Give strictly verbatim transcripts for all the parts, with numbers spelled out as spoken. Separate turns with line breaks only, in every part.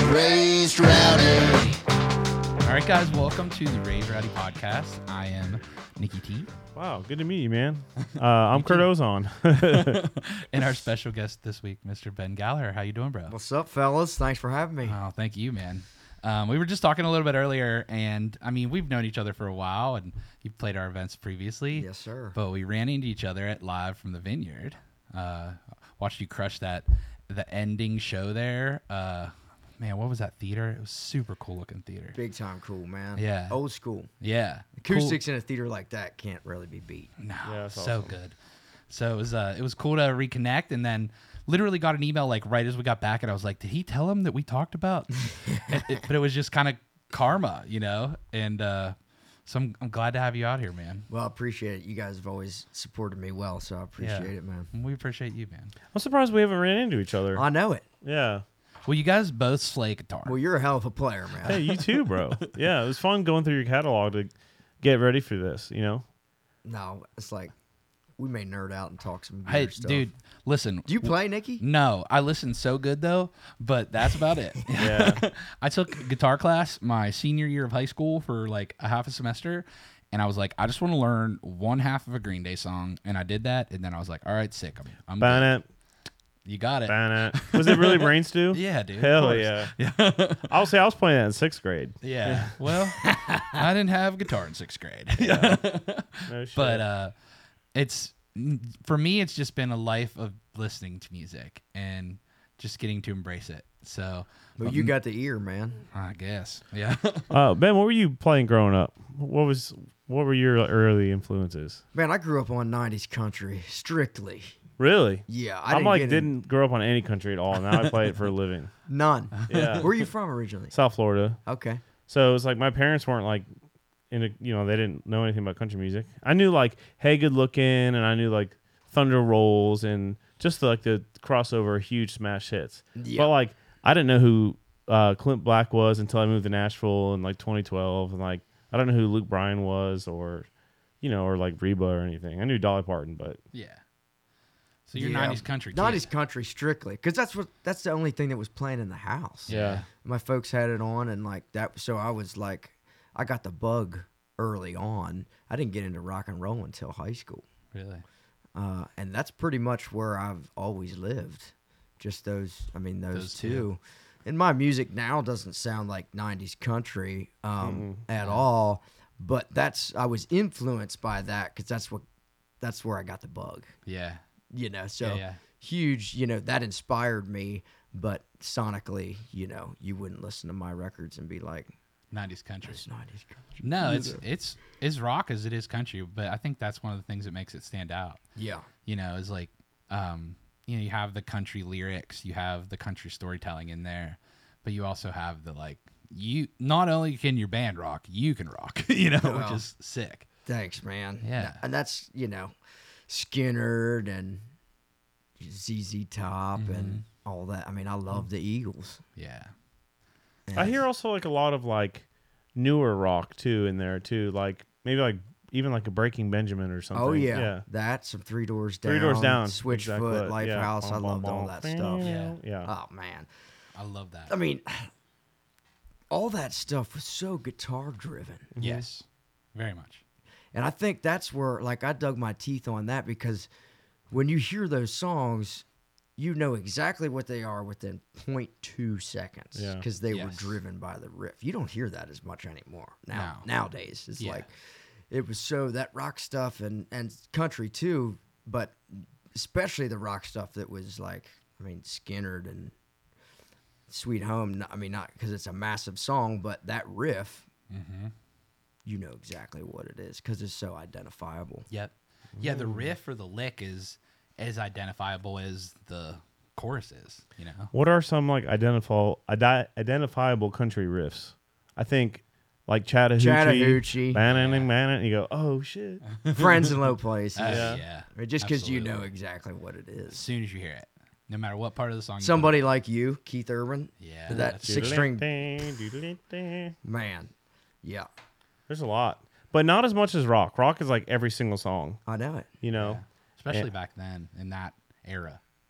Raised Rowdy.
All right, guys, welcome to the Raised Rowdy podcast. I am Nikki T.
Wow, good to meet you, man. Uh, I'm Kurt Ozon.
And our special guest this week, Mister Ben Gallagher. How you doing, bro?
What's up, fellas? Thanks for having me.
Oh, thank you, man. Um, we were just talking a little bit earlier, and I mean, we've known each other for a while, and you've played our events previously.
Yes, sir.
But we ran into each other at Live from the Vineyard. Uh, watched you crush that the ending show there. Uh, man, what was that theater? It was super cool looking theater.
Big time cool, man.
Yeah.
Old school.
Yeah,
Acoustics
cool.
in a theater like that can't really be beat.
No,
Yeah, that's
so
awesome.
good. So it was uh, it was cool to reconnect, and then literally got an email like right as we got back, and I was like, did he tell him that we talked about? it, it, but it was just kind of karma, you know. And uh, so I'm, I'm glad to have you out here, man.
Well, I appreciate it. You guys have always supported me well, so I appreciate
Yeah.
it, man.
We appreciate you, man.
I'm surprised we haven't ran into each other.
I know it.
Yeah.
Well, you guys both slay guitar.
Well, you're a hell of a player, man.
Hey, you too, bro. Yeah, it was fun going through your catalog to get ready for this, you know?
No, it's like we may nerd out and talk some
Hey,
gear stuff.
dude, listen.
Do you play, Nikki?
No, I listen so good though, but that's about it.
Yeah.
I took guitar class my senior year of high school for like a half a semester, and I was like, I just want to learn one half of a Green Day song, and I did that, and then I was like, all right, sick, I'm, I'm good.
Ban
You got it.
it. Was it really Brain Stew?
Yeah, dude. of
Hell
course.
yeah.
Yeah.
I'll say I was playing that in sixth grade.
Yeah. Well, I didn't have guitar in sixth grade.
No shit.
But uh, it's for me, it's just been a life of listening to music and just getting to embrace it. So,
Well, you got the ear, man.
I guess, yeah.
uh, Ben, what were you playing growing up? What was what were your early influences?
Man, I grew up on nineties country, strictly.
Really?
Yeah, I
I'm
didn't
like
get in-
didn't grow up on any country at all. Now I play it for a living.
None.
Yeah.
Where are you from originally?
South Florida.
Okay.
So it was like my parents weren't like in a, you know, they didn't know anything about country music. I knew like Hey Good Looking, and I knew like Thunder Rolls and just like the crossover huge smash hits.
Yeah.
But like I didn't know who uh, Clint Black was until I moved to Nashville in like twenty twelve, and like I don't know who Luke Bryan was, or you know, or like Reba or anything. I knew Dolly Parton, but
Yeah. So you're
Yeah.
nineties country. kid.
nineties country strictly, because that's what that's the only thing that was playing in the house.
yeah.
My folks had it on, and like that, so I was like, I got the bug early on. I didn't get into rock and roll until high school,
Really?
uh, and that's pretty much where I've always lived. Just those, I mean, those,
Those two.
two. And my music now doesn't sound like nineties country um, at all, but that's I was influenced by that because that's what that's where I got the bug.
Yeah.
You know, so
Yeah, yeah.
huge, you know, that inspired me, but sonically, you know, you wouldn't listen to my records and be like,
nineties country.
it's nineties country.
No, it's it's as rock as it is country, but I think that's one of the things that makes it stand out.
Yeah.
You know, is like, um, you know, you have the country lyrics, you have the country storytelling in there, but you also have the like, you not only can your band rock, you can rock. You know,
Well.
which is sick.
Thanks, man.
Yeah.
And that's, you know, Skinner and Z Z Top
Mm-hmm.
and all that. I mean, I love the Eagles.
Yeah.
I hear also like a lot of like newer rock too in there too, like maybe like even like a Breaking Benjamin or something.
Oh, yeah.
yeah.
That, some Three Doors Down.
Three Doors Down,
Switchfoot,
exactly. Yeah.
Lifehouse. I
Bum,
loved
bum,
all
bum.
that stuff.
Yeah.
Yeah.
Oh, man.
I love that.
I mean, all that stuff was so guitar driven.
Yes. Very much.
And I think that's where, like, I dug my teeth on that because when you hear those songs, you know exactly what they are within zero point two seconds
Yeah.
because they were
Yes.
driven by the riff. You don't hear that as much anymore now.
No.
Nowadays, it's
Yeah.
like it was so that rock stuff and and country too, but especially the rock stuff that was like, I mean, Skinnerd and Sweet Home. I mean, not because it's a massive song, but that riff.
Mm-hmm.
You know exactly what it is because it's so identifiable.
Yep. Yeah, the riff or the lick is as identifiable as the chorus is, you know?
What are some like identifiable ide- identifiable country riffs? I think like Chattahoochee.
Chattahoochee.
Bannon and Bannon. You go, oh shit.
Friends in Low Places.
Uh,
Yeah.
yeah.
I mean, just because you know
absolutely.
exactly what it
As
is.
soon as you hear it, no matter what part of the song you put
Somebody like you, Keith Urban.
Yeah,
That
that's-
six string
There's
man. Yeah,
a lot, but not as much as rock. Rock is like every single song.
I know it.
You know.
Yeah. Especially
Yeah.
back then in that era.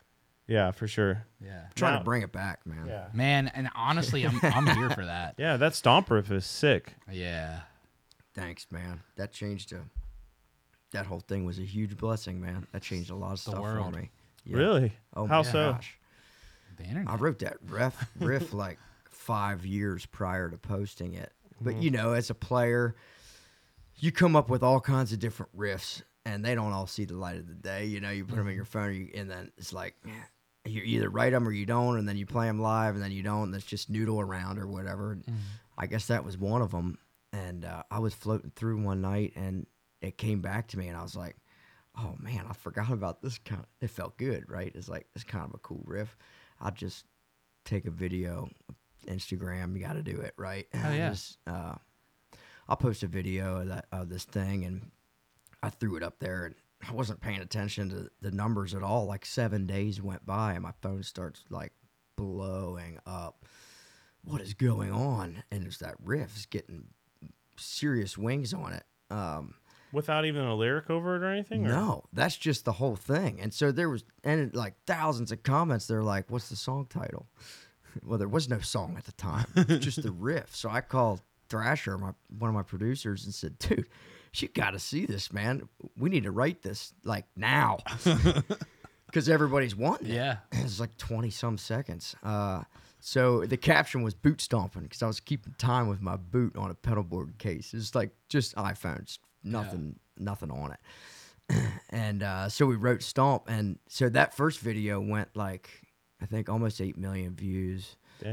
Yeah, for sure.
Yeah.
Trying
Now-
to bring it back, man.
Yeah.
Man, and honestly, I'm I'm here for that.
Yeah, that stomp riff is sick.
Yeah.
Thanks, man. That changed a. That whole thing was a huge blessing, man. That changed a lot of stuff
world.
for me. Yeah.
Really?
Oh
How
my
so?
gosh.
The internet.
I wrote that riff riff like five years prior to posting it. But
Mm-hmm.
you know, as a player, you come up with all kinds of different riffs, and they don't all see the light of the day. You know, you put them in your phone, you, and then it's like you either write them or you don't, and then you play them live, and then you don't. And it's just noodle around or whatever. And I guess that was one of them. And uh, I was floating through one night, and it came back to me, and I was like, "Oh man, I forgot about this kind." Of, it felt good, right? It's like it's kind of a cool riff. I'll just take a video, Instagram. You got to do it, right?
Oh, yeah.
Just, uh, I'll post a video of that of this thing, and I threw it up there, and I wasn't paying attention to the numbers at all. Like seven days went by, and my phone starts like blowing up. What is going on? And it's that riff is getting serious wings on it. Um,
Without even a lyric over it or anything? Or?
no, that's just the whole thing. And so there was, and it, like thousands of comments. They're like, "What's the song title?" Well, there was no song at the time, it was just the riff. So I called Thrasher, my one of my producers, and said, "Dude, you got to see this, man. We need to write this like now." Because everybody's wanting it.
Yeah.
It's like twenty some seconds. Uh, so the caption was boot stomping because I was keeping time with my boot on a pedal board case. It's like just iPhones, nothing, nothing on it. And uh, so we wrote Stomp, and so that first video went like I think almost eight million views.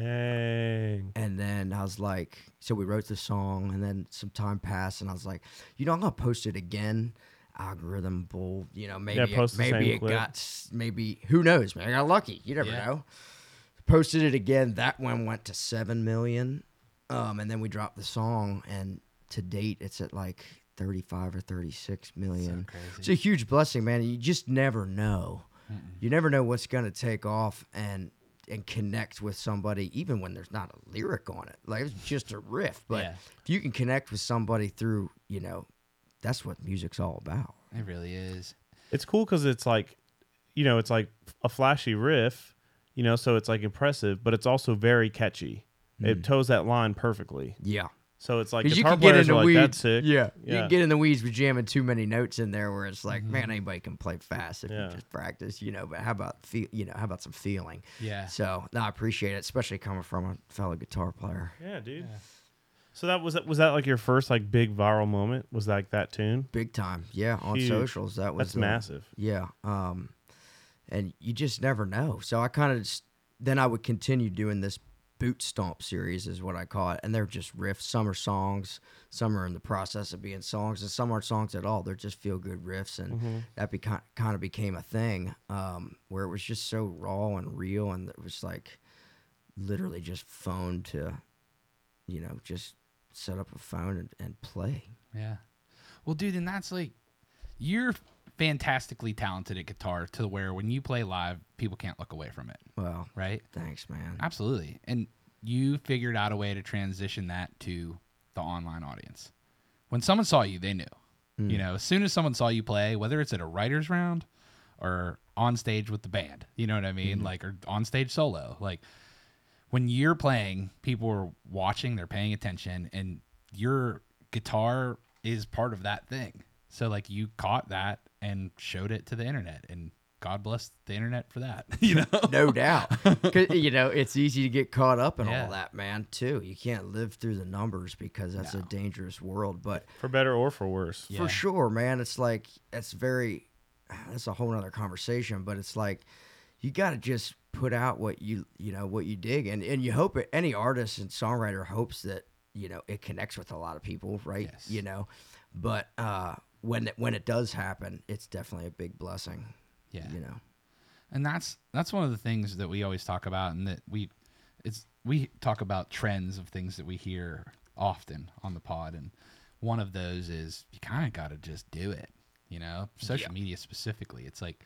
Dang.
And then I was like, so we wrote the song, and then some time passed, and I was like, you know, I'm gonna post it again. Algorithm bull, you know, maybe
Yeah, post
it,
the
maybe
same
it
clip.
got s- maybe who knows, man. I got lucky. You never
Yeah.
know. Posted it again. That one went to seven million, um, and then we dropped the song, and to date, it's at like thirty-five or thirty-six million.
crazy.
It's a huge blessing, man. You just never know. You never know what's gonna take off and and connect with somebody, even when there's not a lyric on it. Like it's just a riff, but
Yeah.
if you can connect with somebody through, you know, that's what music's all about.
It really is.
It's cool because it's like, you know, it's like a flashy riff, you know, so it's like impressive, but it's also very catchy. It toes that line perfectly.
Yeah.
So it's like
Because you
guitar
can get
players
in
are
the
like,
weeds.
that's sick.
Yeah. You
Yeah.
can get in the weeds with jamming too many notes in there where it's like, man, anybody can play fast if
Yeah.
you just practice, you know, but how about feel you know, how about some feeling?
Yeah.
So no, I appreciate it, especially coming from a fellow guitar player.
Yeah, dude. So that was that was that like your first like big viral moment? Was like that tune?
Big time. Yeah. On
Huge.
socials. That was
That's
the-
massive.
Yeah. Um, and you just never know. So I kind of then I would continue doing this boot stomp series is what I call it, and they're just riffs. Some are songs, some are in the process of being songs, and some aren't songs at all. They're just feel good riffs, and that beca- kind of became a thing um, where it was just so raw and real, and it was like literally just phone to, you know, just set up a phone and, and play.
Yeah. Well, dude, and that's like, you're fantastically talented at guitar to where when you play live, people can't look away from it,
Well,
right?
thanks, man.
Absolutely. And you figured out a way to transition that to the online audience. When someone saw you, they knew. You know, as soon as someone saw you play, whether it's at a writer's round or on stage with the band, you know what I mean? Like, or on stage solo. Like, when you're playing, people are watching, they're paying attention, and your guitar is part of that thing. So, like, you caught that and showed it to the internet, and God bless the internet for that, you know?
No doubt. 'Cause, you know, it's easy to get caught up in
Yeah.
all that, man, too. You can't live through the numbers because that's a dangerous world. But
For better or for worse.
Yeah.
for sure, man, it's like, it's very, that's a whole nother conversation, but it's like, you got to just put out what you, you know, what you dig. And, and you hope it, any artist and songwriter hopes that, you know, it connects with a lot of people, right?
Yes.
You know, but uh, when, it, when it does happen, it's definitely a big blessing,
Yeah.
you know.
And that's that's one of the things that we always talk about, and that we it's we talk about trends of things that we hear often on the pod, and one of those is you kind of got to just do it, you know, social media specifically. It's like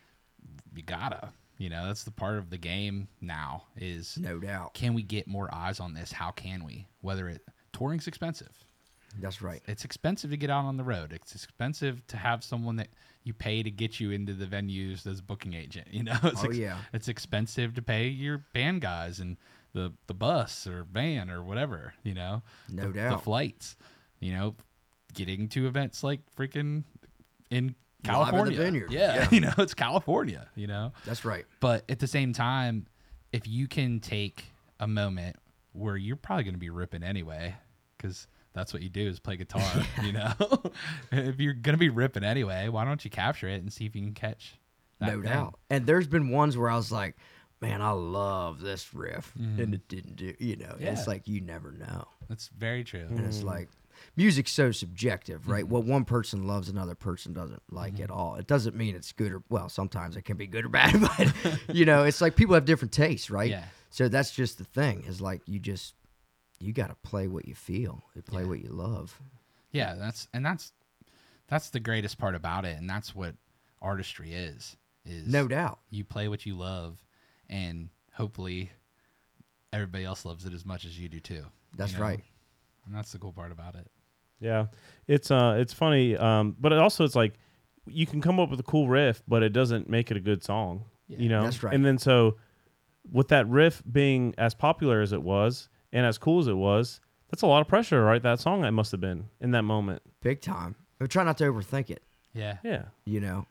you gotta, you know, that's the part of the game now is
No doubt.
can we get more eyes on this? How can we? Whether it touring's expensive,
That's right.
It's expensive to get out on the road. It's expensive to have someone that you pay to get you into the venues as a booking agent. You know, it's
Oh, yeah.
it's expensive to pay your band guys and the the bus or van or whatever. You know,
No
the, the
doubt.
flights. You know, getting to events like freaking in
Live in the
California.
Vineyard.
Yeah,
Yeah.
you know, it's California. You know,
That's right.
but at the same time, if you can take a moment where you're probably going to be ripping anyway, because that's what you do is play guitar, you know? If you're going to be ripping anyway, why don't you capture it and see if you can catch that
No
thing?
doubt. And there's been ones where I was like, man, I love this riff.
Mm-hmm.
And it didn't do, you know,
Yeah.
it's like you never know.
That's very true.
And it's like, music's so subjective, right?
Mm-hmm.
What one person loves, another person doesn't like at all. It doesn't mean it's good or, well, sometimes it can be good or bad, but, you know, it's like people have different tastes, right?
Yeah.
So that's just the thing is like, you just, you got to play what you feel, you play
Yeah.
what you love.
Yeah, that's and that's that's the greatest part about it, and that's what artistry is. Is
No doubt.
you play what you love, and hopefully everybody else loves it as much as you do too.
That's
you know?
right.
And that's the cool part about it.
Yeah, it's uh, it's funny, um, but it also it's like you can come up with a cool riff, but it doesn't make it a good song.
Yeah,
you know,
that's right.
And then so, with that riff being as popular as it was and as cool as it was, that's a lot of pressure to write that song. That must have been in that moment.
Big time. But try not to overthink it,
Yeah,
Yeah,
you know,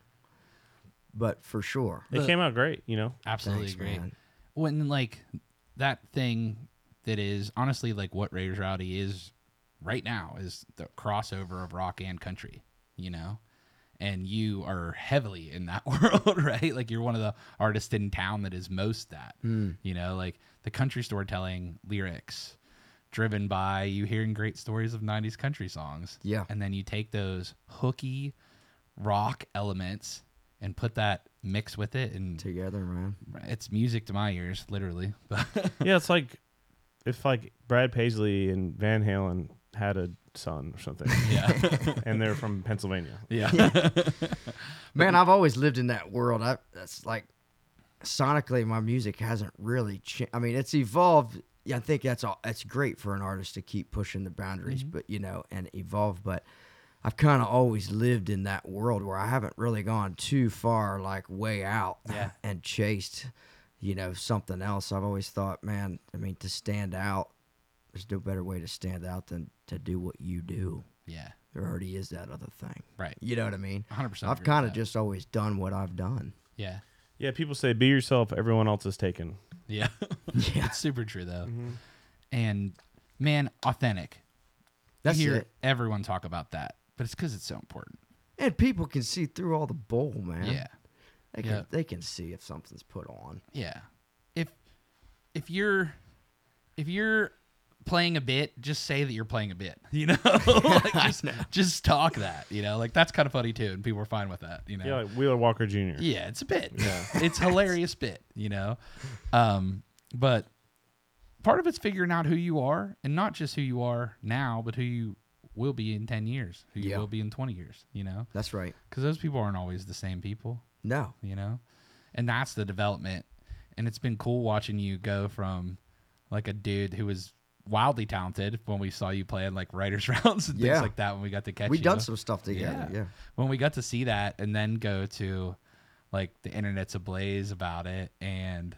but for sure.
it
The-
came out great. You know,
absolutely
Thanks,
great.
man.
When like that thing that is honestly like what Raiders Rowdy is right now is the crossover of rock and country, you know? And you are heavily in that world, right? Like you're one of the artists in town that is most that, you know, like the country storytelling lyrics driven by you hearing great stories of nineties country songs.
Yeah.
And then you take those hooky rock elements and put that mix with it and
Together, man.
it's music to my ears, literally. But
yeah, it's like if like Brad Paisley and Van Halen had a son or something,
yeah,
and they're from Pennsylvania.
yeah,
Man, I've always lived in that world. I that's like sonically, my music hasn't really changed. I mean, it's evolved. Yeah, I think that's all. That's great for an artist to keep pushing the boundaries,
Mm-hmm.
but you know, and evolve. But I've kind of always lived in that world where I haven't really gone too far, like way out,
Yeah.
and chased, you know, something else. I've always thought, man, I mean, to stand out, there's no better way to stand out than to do what you do.
yeah,
There already is that other thing.
right.
You know what I mean?
one hundred percent.
I've
agree with
kind of
that.
just always done what I've done.
yeah,
Yeah, people say be yourself. Everyone else is taken.
yeah.
Yeah.
It's super true though. And man, authentic.
That's
you hear
it.
everyone talk about that, but it's because it's so important.
And people can see through all the bull, man.
Yeah,
They can
Yeah.
they can see if something's put on.
yeah. If if you're if you're playing a bit, just say that you're playing a bit. You know, like just just talk that. You know, like that's kind of funny too, and people are fine with that. You know,
Yeah, like Wheeler Walker Junior
Yeah, it's a bit.
Yeah.
It's hilarious bit, you know. Um, but part of it's figuring out who you are, and not just who you are now, but who you will be in ten years, who you
Yeah.
will be in twenty years, you know?
That's right.
Because those people aren't always the same people,
No.
you know? And that's the development. And it's been cool watching you go from like a dude who was wildly talented when we saw you playing like writers rounds and
Yeah.
things like that when we got to catch
We
you.
done some stuff together. Yeah.
When we got to see that and then go to like the internet's ablaze about it, and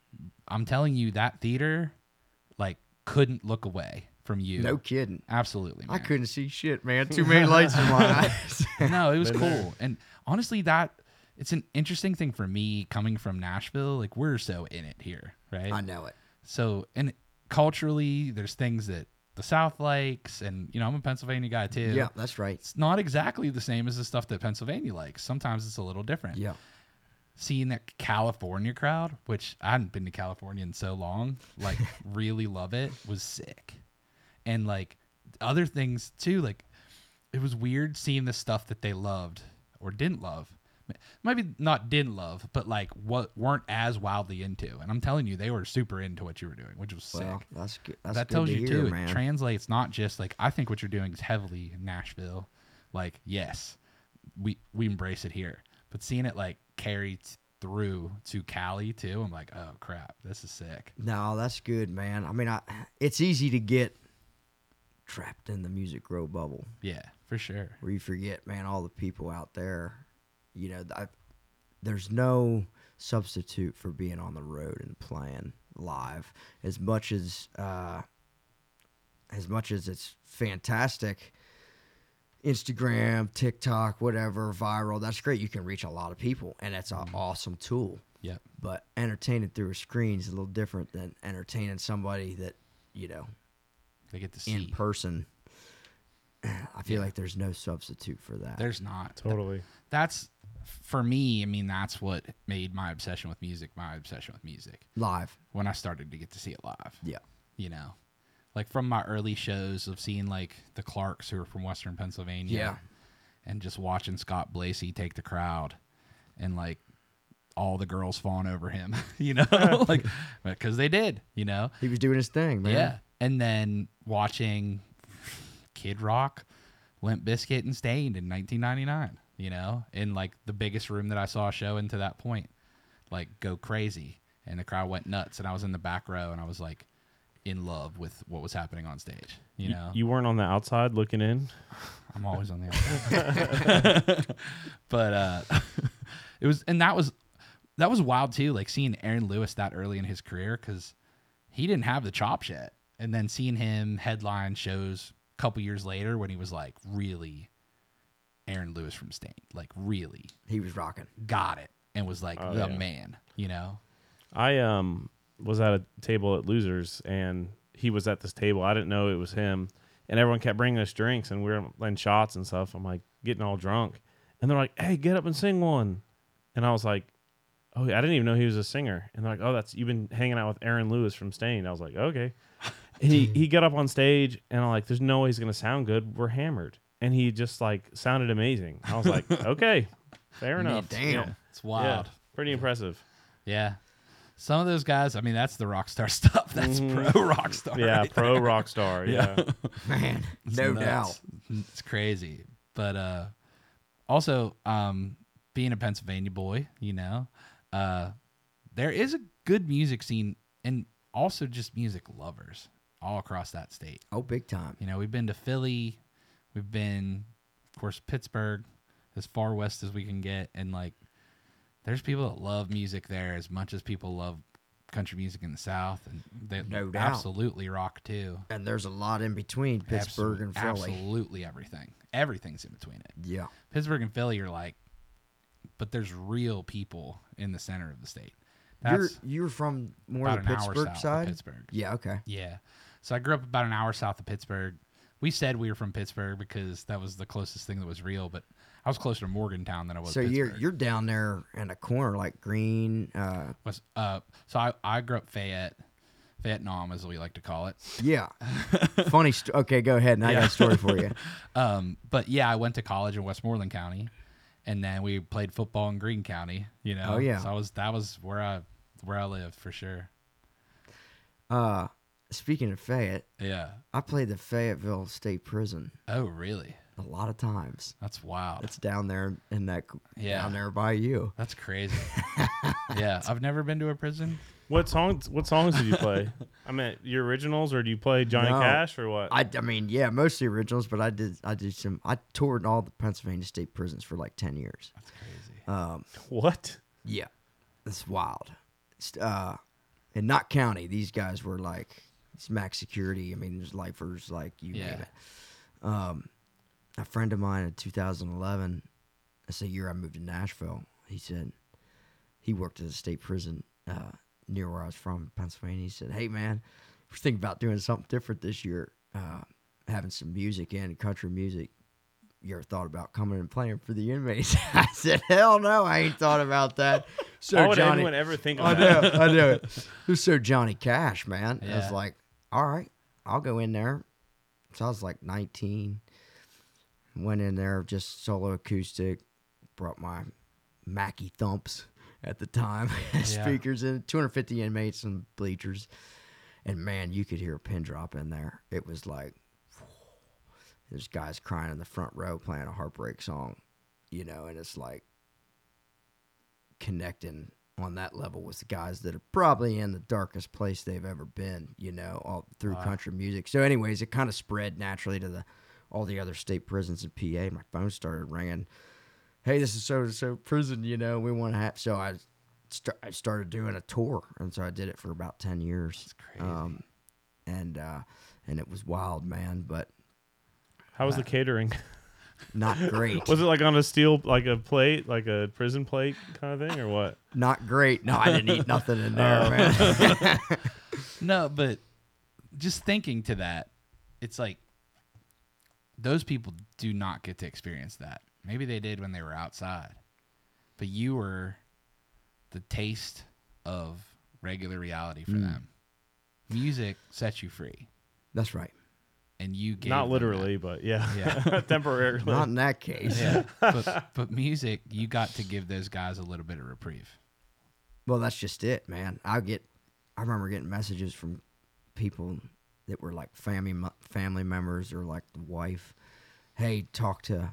I'm telling you that theater like couldn't look away from you.
No kidding.
Absolutely,
I
man.
couldn't see shit, man. Too many lights in my eyes.
No, it was
Been
cool.
there.
And honestly, that it's an interesting thing for me coming from Nashville. Like we're so in it here, right?
I know it.
So, and culturally, there's things that the South likes, and you know, I'm a Pennsylvania guy too.
Yeah, that's right.
It's not exactly the same as the stuff that Pennsylvania likes. Sometimes it's a little different.
Yeah.
Seeing that California crowd, which I hadn't been to California in so long, like really love it, was sick. And like other things too, like it was weird seeing the stuff that they loved or didn't love. Maybe not didn't love, but like what weren't as wildly into. And I'm telling you, they were super into what you were doing, which was sick.
Well, that's good. That's
That
good
tells
to
you
hear,
too.
man.
It translates not just like I think what you're doing is heavily Nashville. Like yes, we we embrace it here, but seeing it like carry t- through to Cali too, I'm like, oh crap, this is sick.
No, that's good, man. I mean, I it's easy to get trapped in the Music Row bubble
Yeah, for sure.
where you forget, man, all the people out there. You know, I, there's no substitute for being on the road and playing live. As much as uh, as much as it's fantastic, Instagram, TikTok, whatever, viral, that's great. You can reach a lot of people, and that's an awesome tool.
Yep.
But entertaining through a screen is a little different than entertaining somebody that, you know,
They get to see.
in person. I feel like there's no substitute for that.
There's not.
Totally.
That's for me. I mean, that's what made my obsession with music my obsession with music.
Live.
When I started to get to see it live.
Yeah.
You know, like from my early shows of seeing like the Clarks who are from Western Pennsylvania.
Yeah.
And just watching Scott Blasey take the crowd, and like all the girls falling over him. You know, like because they did. You know.
He was doing his thing, man.
Yeah. And then watching Kid Rock, Limp Bizkit, and Stained in nineteen ninety-nine, you know, in like the biggest room that I saw a show in to that point, like go crazy. And the crowd went nuts. And I was in the back row and I was like in love with what was happening on stage, you know.
You weren't on the outside looking in?
I'm always on the outside. But uh, it was, and that was, that was wild too, like seeing Aaron Lewis that early in his career because he didn't have the chops yet. And then seeing him headline shows a couple years later when he was like really Aaron Lewis from Stained, like really
He was rocking.
got it and was like
Oh,
the
yeah.
man, you know?
I um was at a table at Losers, and he was at this table. I didn't know it was him, and everyone kept bringing us drinks, and we were playing shots and stuff. I'm like getting all drunk, and they're like, "Hey, get up and sing one," and I was like, "Oh, I didn't even know he was a singer." And they're like, "Oh, that's you've been hanging out with Aaron Lewis from Stained." I was like, "Okay." And he he got up on stage, and I'm like, "There's no way he's gonna sound good. We're hammered." And he just like sounded amazing. I was like, "Okay, fair
Man,
enough."
damn.
Yeah.
It's wild.
Yeah, pretty impressive.
Yeah. Some of those guys, I mean, that's the rock star stuff. That's pro rock star.
Yeah,
right
pro
there.
rock star. Yeah.
Man,
It's
no
nuts.
doubt.
It's crazy. But uh, also, um, being a Pennsylvania boy, you know, uh, there is a good music scene and also just music lovers all across that state.
Oh, big time.
You know, we've been to Philly. We've been, of course, Pittsburgh, as far west as we can get. And, like, there's people that love music there as much as people love country music in the South. And they
No doubt.
absolutely rock, too.
And there's a lot in between Pittsburgh
Absol-
and Philly.
Absolutely everything. Everything's in between it.
Yeah.
Pittsburgh and Philly are like, but there's real people in the center of the state.
You're
That's
you're from more
about
of the
an hour
Pittsburgh
south
side?
of Pittsburgh.
Yeah, okay.
Yeah. So I grew up about an hour south of Pittsburgh. We said we were from Pittsburgh because that was the closest thing that was real, but I was closer to Morgantown than I was
So
Pittsburgh.
you're you're down there in a corner like Green, uh
Was, uh, so I, I grew up Fayette, Fayette Nom, as we like to call it.
yeah. Funny st- okay, go ahead. And I got a story for you.
Um, but yeah, I went to college in Westmoreland County, and then we played football in Greene County. You know,
Oh, yeah.
So I was that was where I where I lived for sure.
Uh speaking of Fayette,
Yeah.
I played the Fayetteville State Prison
Oh, really?
a lot of times.
That's wild.
It's down there in that
Yeah.
down there by you.
That's crazy. Yeah, I've never been to a prison.
What songs? What songs did you play? I mean, your originals, or do you play Johnny
No.
Cash, or what?
I, I mean, yeah, mostly originals, but I did I did some I toured all the Pennsylvania state prisons for like ten years.
That's crazy.
Um
what?
Yeah, it's wild. It's, uh, in Knott County, these guys were like it's max security. I mean, there's lifers, like you
Yeah.
name it. Um, a friend of mine in two thousand eleven, that's the year I moved to Nashville. He said he worked at a state prison uh, near where I was from, Pennsylvania. He said, "Hey, man, we're thinking about doing something different this year, uh, having some music in country music. You ever thought about coming and playing for the inmates?" I said, "Hell no, I ain't thought about that." So
Why would
Johnny,
anyone ever think of
I
that?
know, I know. It was so Johnny Cash, man. I
Yeah.
was like, all right, I'll go in there. So I was like nineteen. Went in there, just solo acoustic. Brought my Mackie Thumps at the time. Speakers in, two hundred fifty inmates and bleachers. And man, you could hear a pin drop in there. It was like, there's guys crying in the front row playing a heartbreak song, you know, and it's like connecting on that level with the guys that are probably in the darkest place they've ever been, you know, all through
Wow.
country music. So, anyways, it kind of spread naturally to the all the other state prisons in P A. My phone started ringing. Hey, this is so and so prison, you know, we want to have. So I, st- I started doing a tour, and so I did it for about ten years.
It's crazy.
Um, and uh, and it was wild, man, but
How was the catering?
not great.
Was it like on a steel, like a plate, like a prison plate kind of thing, or what?
Not great. No, I didn't eat nothing in there,
Oh.
man.
No, but just thinking to that, it's like those people do not get to experience that. Maybe they did when they were outside, but you were the taste of regular reality for
Mm.
them. Music sets you free,
That's right.
and you gave
Not
them
literally, but yeah,
Yeah.
temporarily.
Not in that case.
that. Yeah, but, but music, you got to give those guys a little bit of reprieve.
Well, that's just it, man. I get, I remember getting messages from people that were like family mu- family members or like the wife. Hey, talk to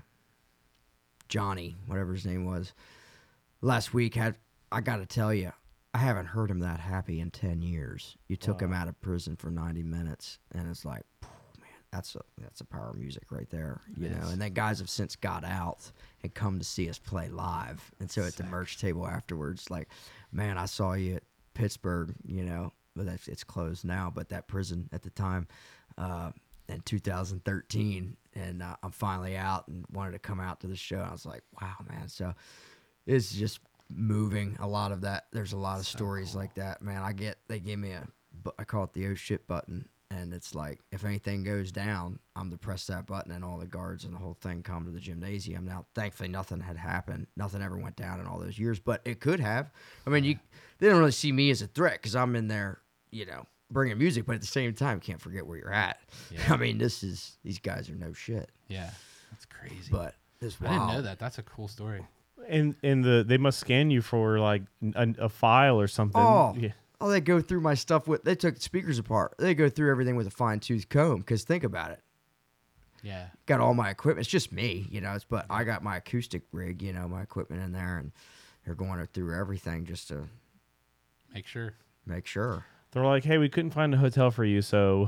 Johnny, whatever his name was. Last week, had I got to tell you, I haven't heard him that happy in ten years. You took him
Wow.
out of prison for ninety minutes, and it's like, man, that's a that's a power of music right there, you
It
know.
is.
And then guys have since got out and come to see us play live, and so at the
Sick.
merch table afterwards, like, man, I saw you at Pittsburgh, you know, but that's, it's closed now. But that prison at the time, uh, in two thousand thirteen, and uh, I'm finally out and wanted to come out to the show. I was like, wow, man. So it's just moving. A lot of that. There's a lot of
So
stories
cool.
like that, man. I get. They give me a. bu- I call it the oh shit button, and it's like if anything goes down, I'm to press that button, and all the guards and the whole thing come to the gymnasium. Now, thankfully, nothing had happened. Nothing ever went down in all those years, but it could have. I mean, you. They don't really see me as a threat because I'm in there, you know, bringing music, but at the same time, can't forget where you're at.
Yeah.
I mean, this is these guys are no shit,
Yeah, that's crazy.
but this
I
wild.
didn't know that. That's a cool story.
And and the they must scan you for like a, a file or something.
Oh,
Yeah.
oh, they go through my stuff with. They took the speakers apart. They go through everything with a fine tooth comb. Because think about it,
Yeah,
got all my equipment. It's just me, you know. It's but I got my acoustic rig, you know, my equipment in there, and they're going through everything just to
make sure.
make sure.
They're like, hey, we couldn't find a hotel for you, so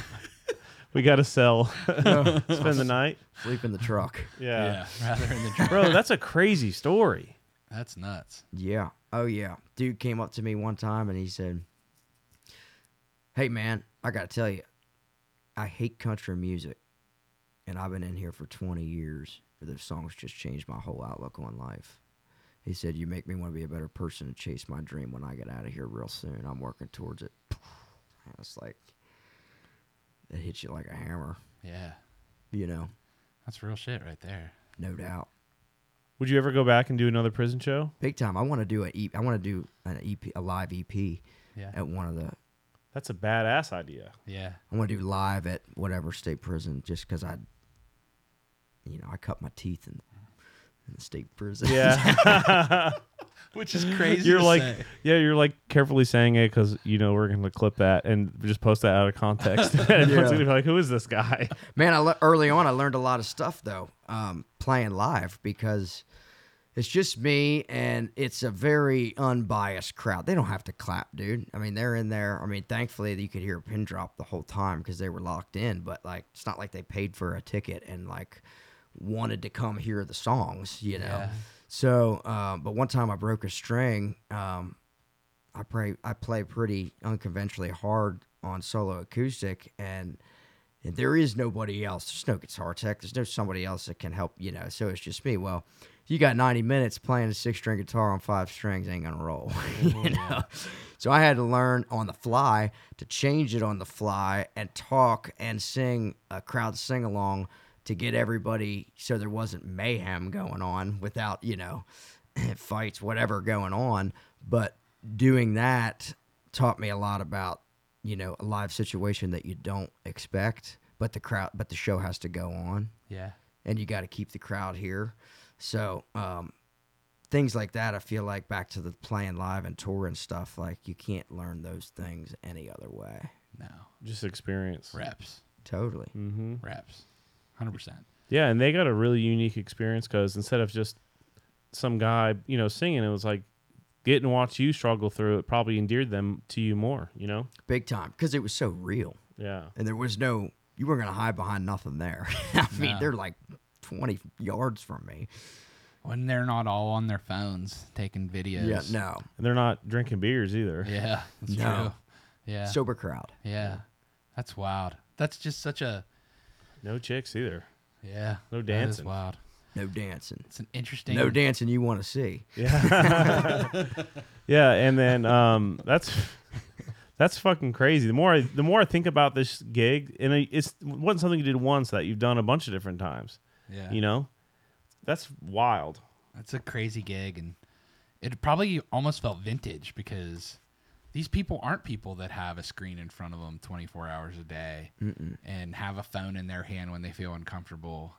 we got to sell. Spend the night.
Sleep in the truck.
Yeah.
Yeah, rather in the truck.
Bro, that's a crazy story.
That's nuts.
Yeah. Oh yeah. Dude came up to me one time and he said, "Hey man, I gotta tell you, I hate country music, and I've been in here for twenty years. But those songs just changed my whole outlook on life." He said, "You make me want to be a better person and chase my dream when I get out of here real soon. I'm working towards it." And it's like it hits you like a hammer,
Yeah,
you know,
that's real shit right there.
no doubt.
Would you ever go back and do another prison show?
Big time. I want to do a E- I want to do an E P, a live E P
Yeah,
at one of the.
That's a badass idea.
yeah.
I want to do live at whatever state prison, just because I, you know, I cut my teeth in, in the state prison.
Yeah.
Which is crazy.
You're
to
like,
say.
yeah, you're like carefully saying it because you know we're gonna clip that and just post that out of context. And everyone's gonna be like, "Who is this guy?"
Man, I le- early on I learned a lot of stuff though, um, playing live because it's just me and it's a very unbiased crowd. They don't have to clap, dude. I mean, they're in there. I mean, thankfully you could hear a pin drop the whole time because they were locked in. But like, it's not like they paid for a ticket and like wanted to come hear the songs, you know.
Yeah.
So, um, but one time I broke a string. Um, I play I play pretty unconventionally hard on solo acoustic, and, and there is nobody else. There's no guitar tech. There's no somebody else that can help, you know. So it's just me. Well, you got ninety minutes playing a six string guitar on five strings, ain't gonna roll, you know. So I had to learn on the fly to change it on the fly and talk and sing a crowd sing along to get everybody so there wasn't mayhem going on without, you know, fights, whatever going on. But doing that taught me a lot about, you know, a live situation that you don't expect, but the crowd, but the show has to go on
Yeah,
and you got to keep the crowd here. So, um, things like that, I feel like back to the playing live and touring stuff, like you can't learn those things any other way.
no.
Just experience.
Reps,
Totally.
Mm-hmm.
reps, hundred percent.
Yeah, and they got a really unique experience because instead of just some guy, you know, singing, it was like getting to watch you struggle through it probably endeared them to you more, you know?
Big time, because it was so real,
Yeah.
and there was no, you weren't gonna hide behind nothing there. I mean,
No.
they're like twenty yards from me.
When they're not all on their phones taking videos.
Yeah, no,
And they're not drinking beers either.
Yeah, that's
No.
true. Yeah.
sober crowd.
yeah. That's wild. That's just such a
No chicks either.
yeah.
No
that is
dancing.
wild.
No dancing.
It's an interesting.
No dancing you want to see.
Yeah. Yeah, and then um, that's that's fucking crazy. The more I, the more I think about this gig, and it, it's it wasn't something you did once that you've done a bunch of different times.
Yeah.
You know, that's wild.
That's a crazy gig, and it probably almost felt vintage because these people aren't people that have a screen in front of them twenty-four hours a day
Mm-mm.
and have a phone in their hand when they feel uncomfortable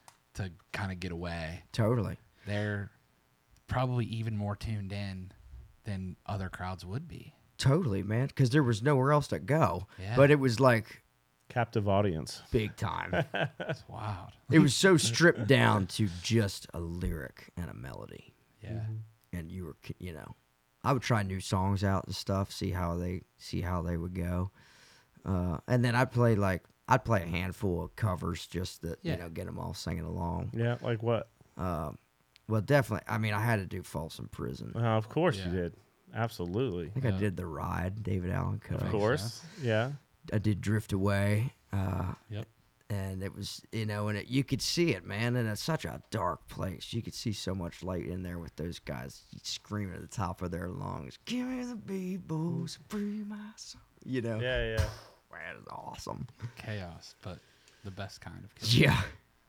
to kind of get away.
Totally.
They're probably even more tuned in than other crowds would be.
Totally, man. Because there was nowhere else to go.
Yeah.
But it was like
Captive audience.
big time.
That's wild.
It was so stripped down to just a lyric and a melody.
Yeah.
And you were, you know, I would try new songs out and stuff, see how they see how they would go. Uh, and then I'd play like I'd play a handful of covers just to
Yeah.
you know get them all singing along.
Yeah, like what?
Um, well, definitely. I mean, I had to do "Folsom Prison."
Uh, of course
Yeah.
you did. Absolutely.
I think
Yeah.
I did "The Ride," David Allen Coe.
Of
Makes
course.
sense.
Yeah.
I did "Drift Away." Uh,
Yep.
and it was you know and it, you could see it, man, and it's such a dark place. You could see so much light in there with those guys screaming at the top of their lungs, "Give me the Beatles, free my soul," you know.
Yeah, yeah.
Man, it's awesome.
Chaos, but the best kind of chaos.
Yeah.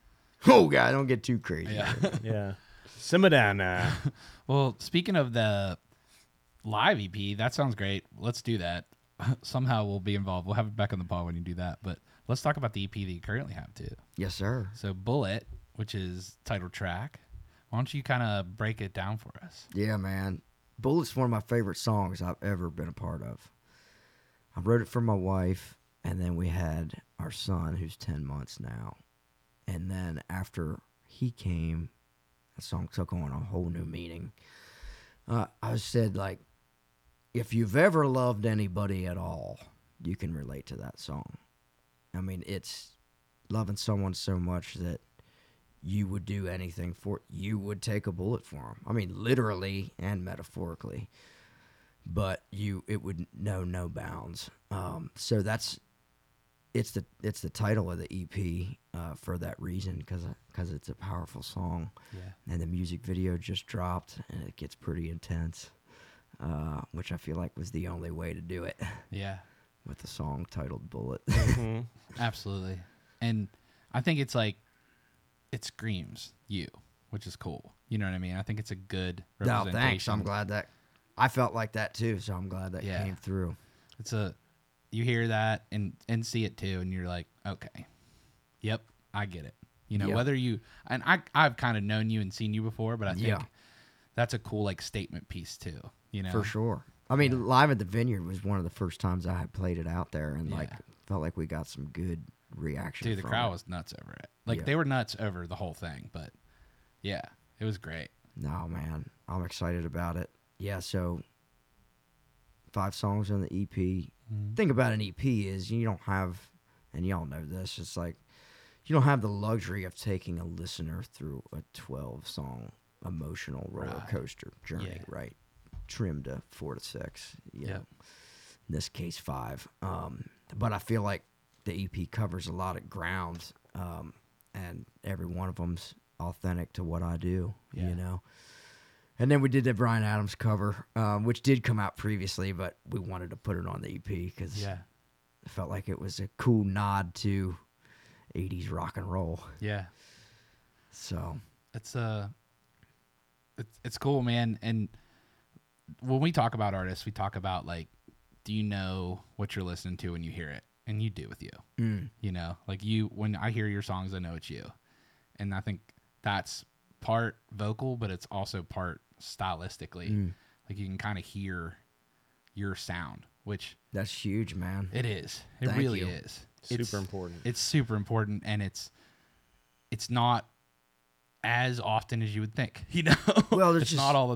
Oh god, don't get too crazy.
Yeah.
Yeah. Simmer down now.
Well, speaking of the live E P, that sounds great. Let's do that. Somehow we'll be involved. We'll have it back on the pod when you do that. But let's talk about the E P that you currently have too.
Yes, sir.
So Bullet, which is title track. Why don't you kind of break it down for us?
Yeah, man. Bullet's one of my favorite songs I've ever been a part of. I wrote it for my wife, and then we had our son, who's ten months now. And then after he came, the song took on a whole new meaning. Uh, I said, like, if you've ever loved anybody at all, you can relate to that song. I mean, it's loving someone so much that you would do anything for, you would take a bullet for them. I mean, literally and metaphorically. But you, it would know no bounds. Um, so that's, it's the it's the title of the E P uh, for that reason, because because it's a powerful song.
Yeah.
And the music video just dropped, and it gets pretty intense, uh, which I feel like was the only way to do it
Yeah.
with the song titled Bullet.
Mhm.
Absolutely. And I think it's like it screams you, which is cool. You know what I mean? I think it's a good
No,
representation.
thanks. I'm glad that I felt like that too, so I'm glad that
Yeah.
came through.
It's a you hear that and and see it too, and you're like, okay, yep, I get it. You know,
Yep.
whether you and I I've kind of known you and seen you before, but I think
Yeah.
that's a cool like statement piece too. You know,
For sure. I mean, Live at the Vineyard was one of the first times I had played it out there, and like
Yeah.
felt like we got some good reaction.
dude, the
from
crowd
it.
was nuts over it. Like
Yeah.
they were nuts over the whole thing, but yeah, it was great.
No, man, I'm excited about it. Yeah, so five songs on the E P.
Mm-hmm.
Thing about an E P is you don't have, and y'all know this, it's like you don't have the luxury of taking a listener through a twelve song emotional roller
Right.
coaster journey,
Yeah.
right? Trimmed to four to six, you
Yep.
know. In this case, five. Um, but I feel like the E P covers a lot of ground, um, and every one of them's authentic to what I do,
Yeah.
you know. And then we did the Bryan Adams cover, um, which did come out previously, but we wanted to put it on the E P because
Yeah,
I felt like it was a cool nod to eighties rock and roll.
yeah.
So,
It's uh it's it's cool, man. And when we talk about artists, we talk about like, do you know what you're listening to when you hear it? And you do with you.
mm,
You know, like you when I hear your songs, I know it's you. And I think that's part vocal, but it's also part stylistically.
Mm.
Like you can kind of hear your sound, which
that's huge, man.
it is. It
Thank
really
you.
is.
Super
It's-
important.
It's super important, and it's it's not as often as you would think. You know,
Well, there's
it's
just-
not all the time.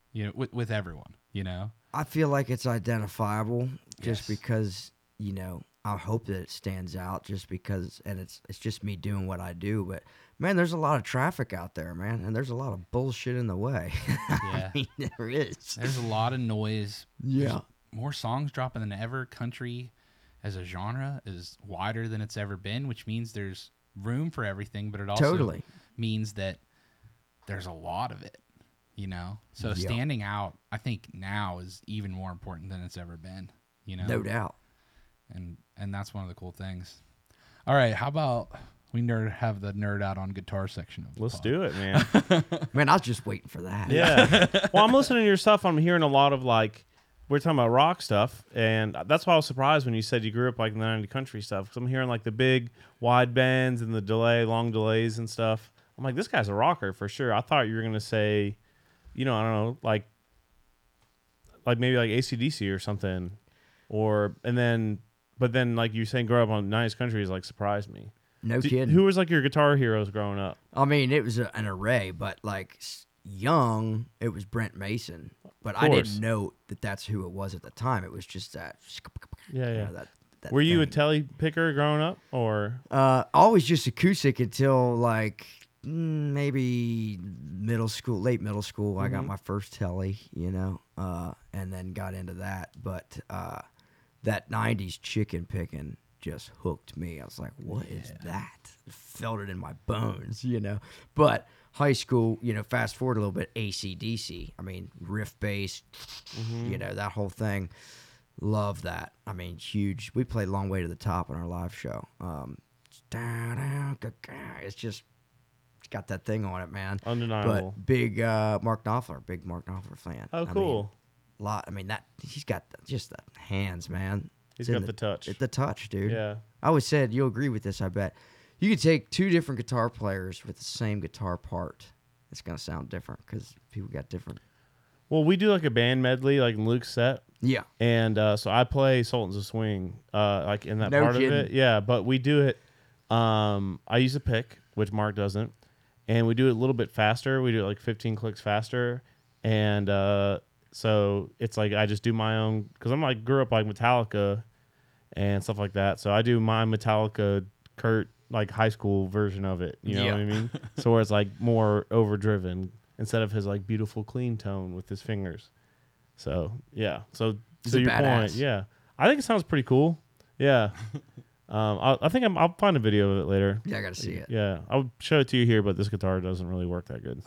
you know, with, with everyone, you know?
I feel like it's identifiable just
Yes.
because, you know, I hope that it stands out just because, and it's it's just me doing what I do. But, man, there's a lot of traffic out there, man, and there's a lot of bullshit in the way.
Yeah.
I mean, there is.
There's a lot of noise.
Yeah.
There's more songs dropping than ever. Country as a genre is wider than it's ever been, which means there's room for everything, but it also
Totally.
means that there's a lot of it, you know? So
Yeah.
standing out, I think now is even more important than it's ever been, you know?
No doubt.
And and that's one of the cool things. All right, how about we nerd have the nerd out on guitar section of the
Let's
pod?
do it, man.
Man, I was just waiting for that.
Yeah. Well, I'm listening to your stuff. I'm hearing a lot of like, we're talking about rock stuff, and that's why I was surprised when you said you grew up like in the nineties country stuff. Because I'm hearing like the big wide bends and the delay, long delays and stuff. I'm like, this guy's a rocker for sure. I thought you were gonna say, you know, I don't know, like, like maybe like A C D C or something, or and then, but then like you saying grow up on nineties country is like surprised me.
No
Do-
kidding.
Who was like your guitar heroes growing up?
I mean, it was a, an array, but like s- young, it was Brent Mason. But I
course.
didn't know that that's who it was at the time. It was just that.
Yeah,
you
yeah.
know, that, that
Were you a
thing.
telly picker growing up, or
Uh, always just acoustic until like mm, maybe middle school, late middle school. I got my first telly, you know, uh, and then got into that. But uh, that nineties chicken picking just hooked me. I was like, what is that? Felt it in my bones, you know. But high school, you know, fast forward a little bit, A C D C. I mean, riff bass, you know, that whole thing. Love that. I mean, huge. We played Long Way to the Top on our live show. Um, it's just it's got that thing on it, man.
Undeniable.
But big uh, Mark Knopfler, big Mark Knopfler fan.
Oh,
I mean,
cool.
lot. I mean, that he's got the, just the hands, man.
He's
It's in
got the touch.
The touch, dude.
Yeah.
I always said you'll agree with this. I bet you could take two different guitar players with the same guitar part. It's gonna sound different because people got different.
Well, we do like a band medley, like in Luke's set,
Yeah.
and uh, so I play Sultans of Swing, uh, like in that
No
part of it.
kidding.
Yeah, but we do it. Um, I use a pick, which Mark doesn't, and we do it a little bit faster. We do it like fifteen clicks faster, and uh, so it's like I just do my own because I'm like grew up like Metallica and stuff like that. So I do my Metallica Kurt like high school version of it. You know
Yeah.
what I mean? So where it's like more overdriven instead of his like beautiful clean tone with his fingers. So yeah. So
He's
to
a
your point,
badass.
yeah, I think it sounds pretty cool. Yeah. um, I, I think I'm, I'll find a video of it later.
Yeah, I gotta see it.
Yeah, I'll show it to you here, but this guitar doesn't really work that good.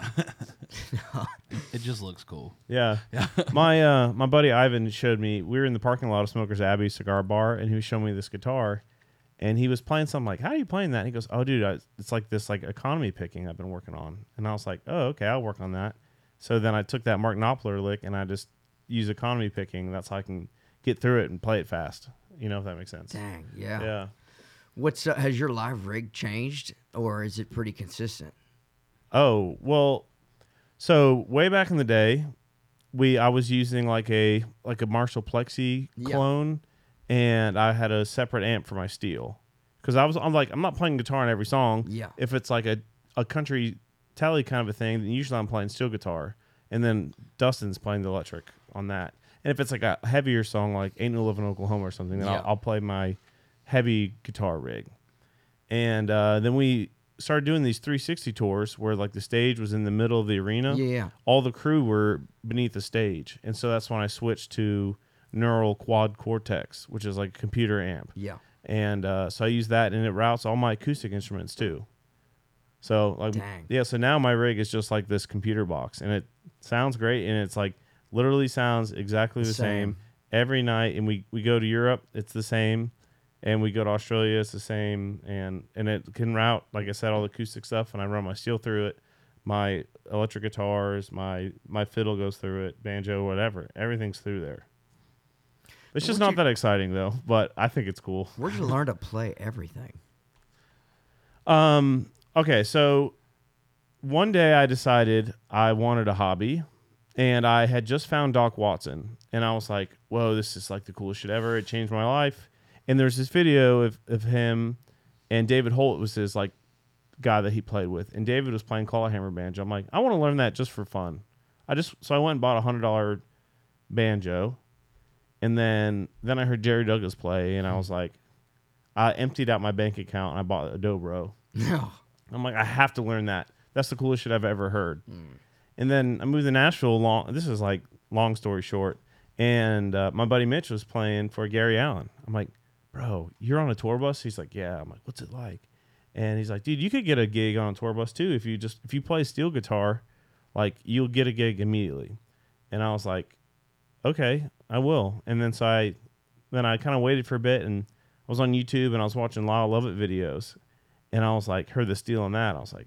It just looks cool.
Yeah. my uh my buddy Ivan showed me, we were in the parking lot of Smokers Abbey cigar bar, and he was showing me this guitar, and he was playing something like, how are you playing that? And he goes, oh dude, I, it's like this like economy picking I've been working on. And I was like, oh okay, I'll work on that. So then I took that Mark Knopfler lick and I just use economy picking. That's how I can get through it and play it fast. You know, if that makes sense.
Dang. Yeah.
Yeah.
What's uh, has your live rig changed or is it pretty consistent?
Oh, well, so way back in the day, we I was using like a like a Marshall Plexi
Yeah.
clone, and I had a separate amp for my steel. Because I was I'm like I'm not playing guitar on every song.
Yeah.
If it's like a, a country telly kind of a thing, then usually I'm playing steel guitar, and then Dustin's playing the electric on that. And if it's like a heavier song like Ain't No Livin' in Oklahoma or something, then
Yeah.
I'll, I'll play my heavy guitar rig. And uh, then we started doing these three sixty tours where like the stage was in the middle of the arena.
Yeah.
All the crew were beneath the stage. And so that's when I switched to Neural Quad Cortex, which is like a computer amp.
Yeah.
And uh, so I use that, and it routes all my acoustic instruments too. So like,
Dang.
yeah. So now my rig is just like this computer box, and it sounds great, and it's like literally sounds exactly the same,
Same.
every night. And we we go to Europe, it's the same, and we go to Australia, it's the same, and and it can route, like I said, all the acoustic stuff, and I run my steel through it, my electric guitars, my my fiddle goes through it, banjo, whatever, everything's through there. It's just
What'd
not
you-
that exciting though, but I think it's cool.
Where'd you learn to play everything?
Um. Okay. So one day I decided I wanted a hobby, and I had just found Doc Watson, and I was like, "Whoa, this is like the coolest shit ever! It changed my life." And there's this video of of him, and David Holt was his like guy that he played with, and David was playing clawhammer banjo. I'm like, I want to learn that just for fun. I just so I went and bought a hundred dollar banjo, and then then I heard Jerry Douglas play, and I was like, I emptied out my bank account and I bought a dobro.
No.
I'm like, I have to learn that. That's the coolest shit I've ever heard. Mm. And then I moved to Nashville. Long. This is like long story short. And uh, my buddy Mitch was playing for Gary Allen. I'm like, bro, you're on a tour bus? He's like, yeah. I'm like, what's it like? And he's like, dude, you could get a gig on a tour bus too if you just if you play steel guitar, like you'll get a gig immediately. And I was like, okay, I will. And then so I, then I kind of waited for a bit, and I was on YouTube and I was watching Lyle Lovett videos, and I was like, heard the steel on that. I was like,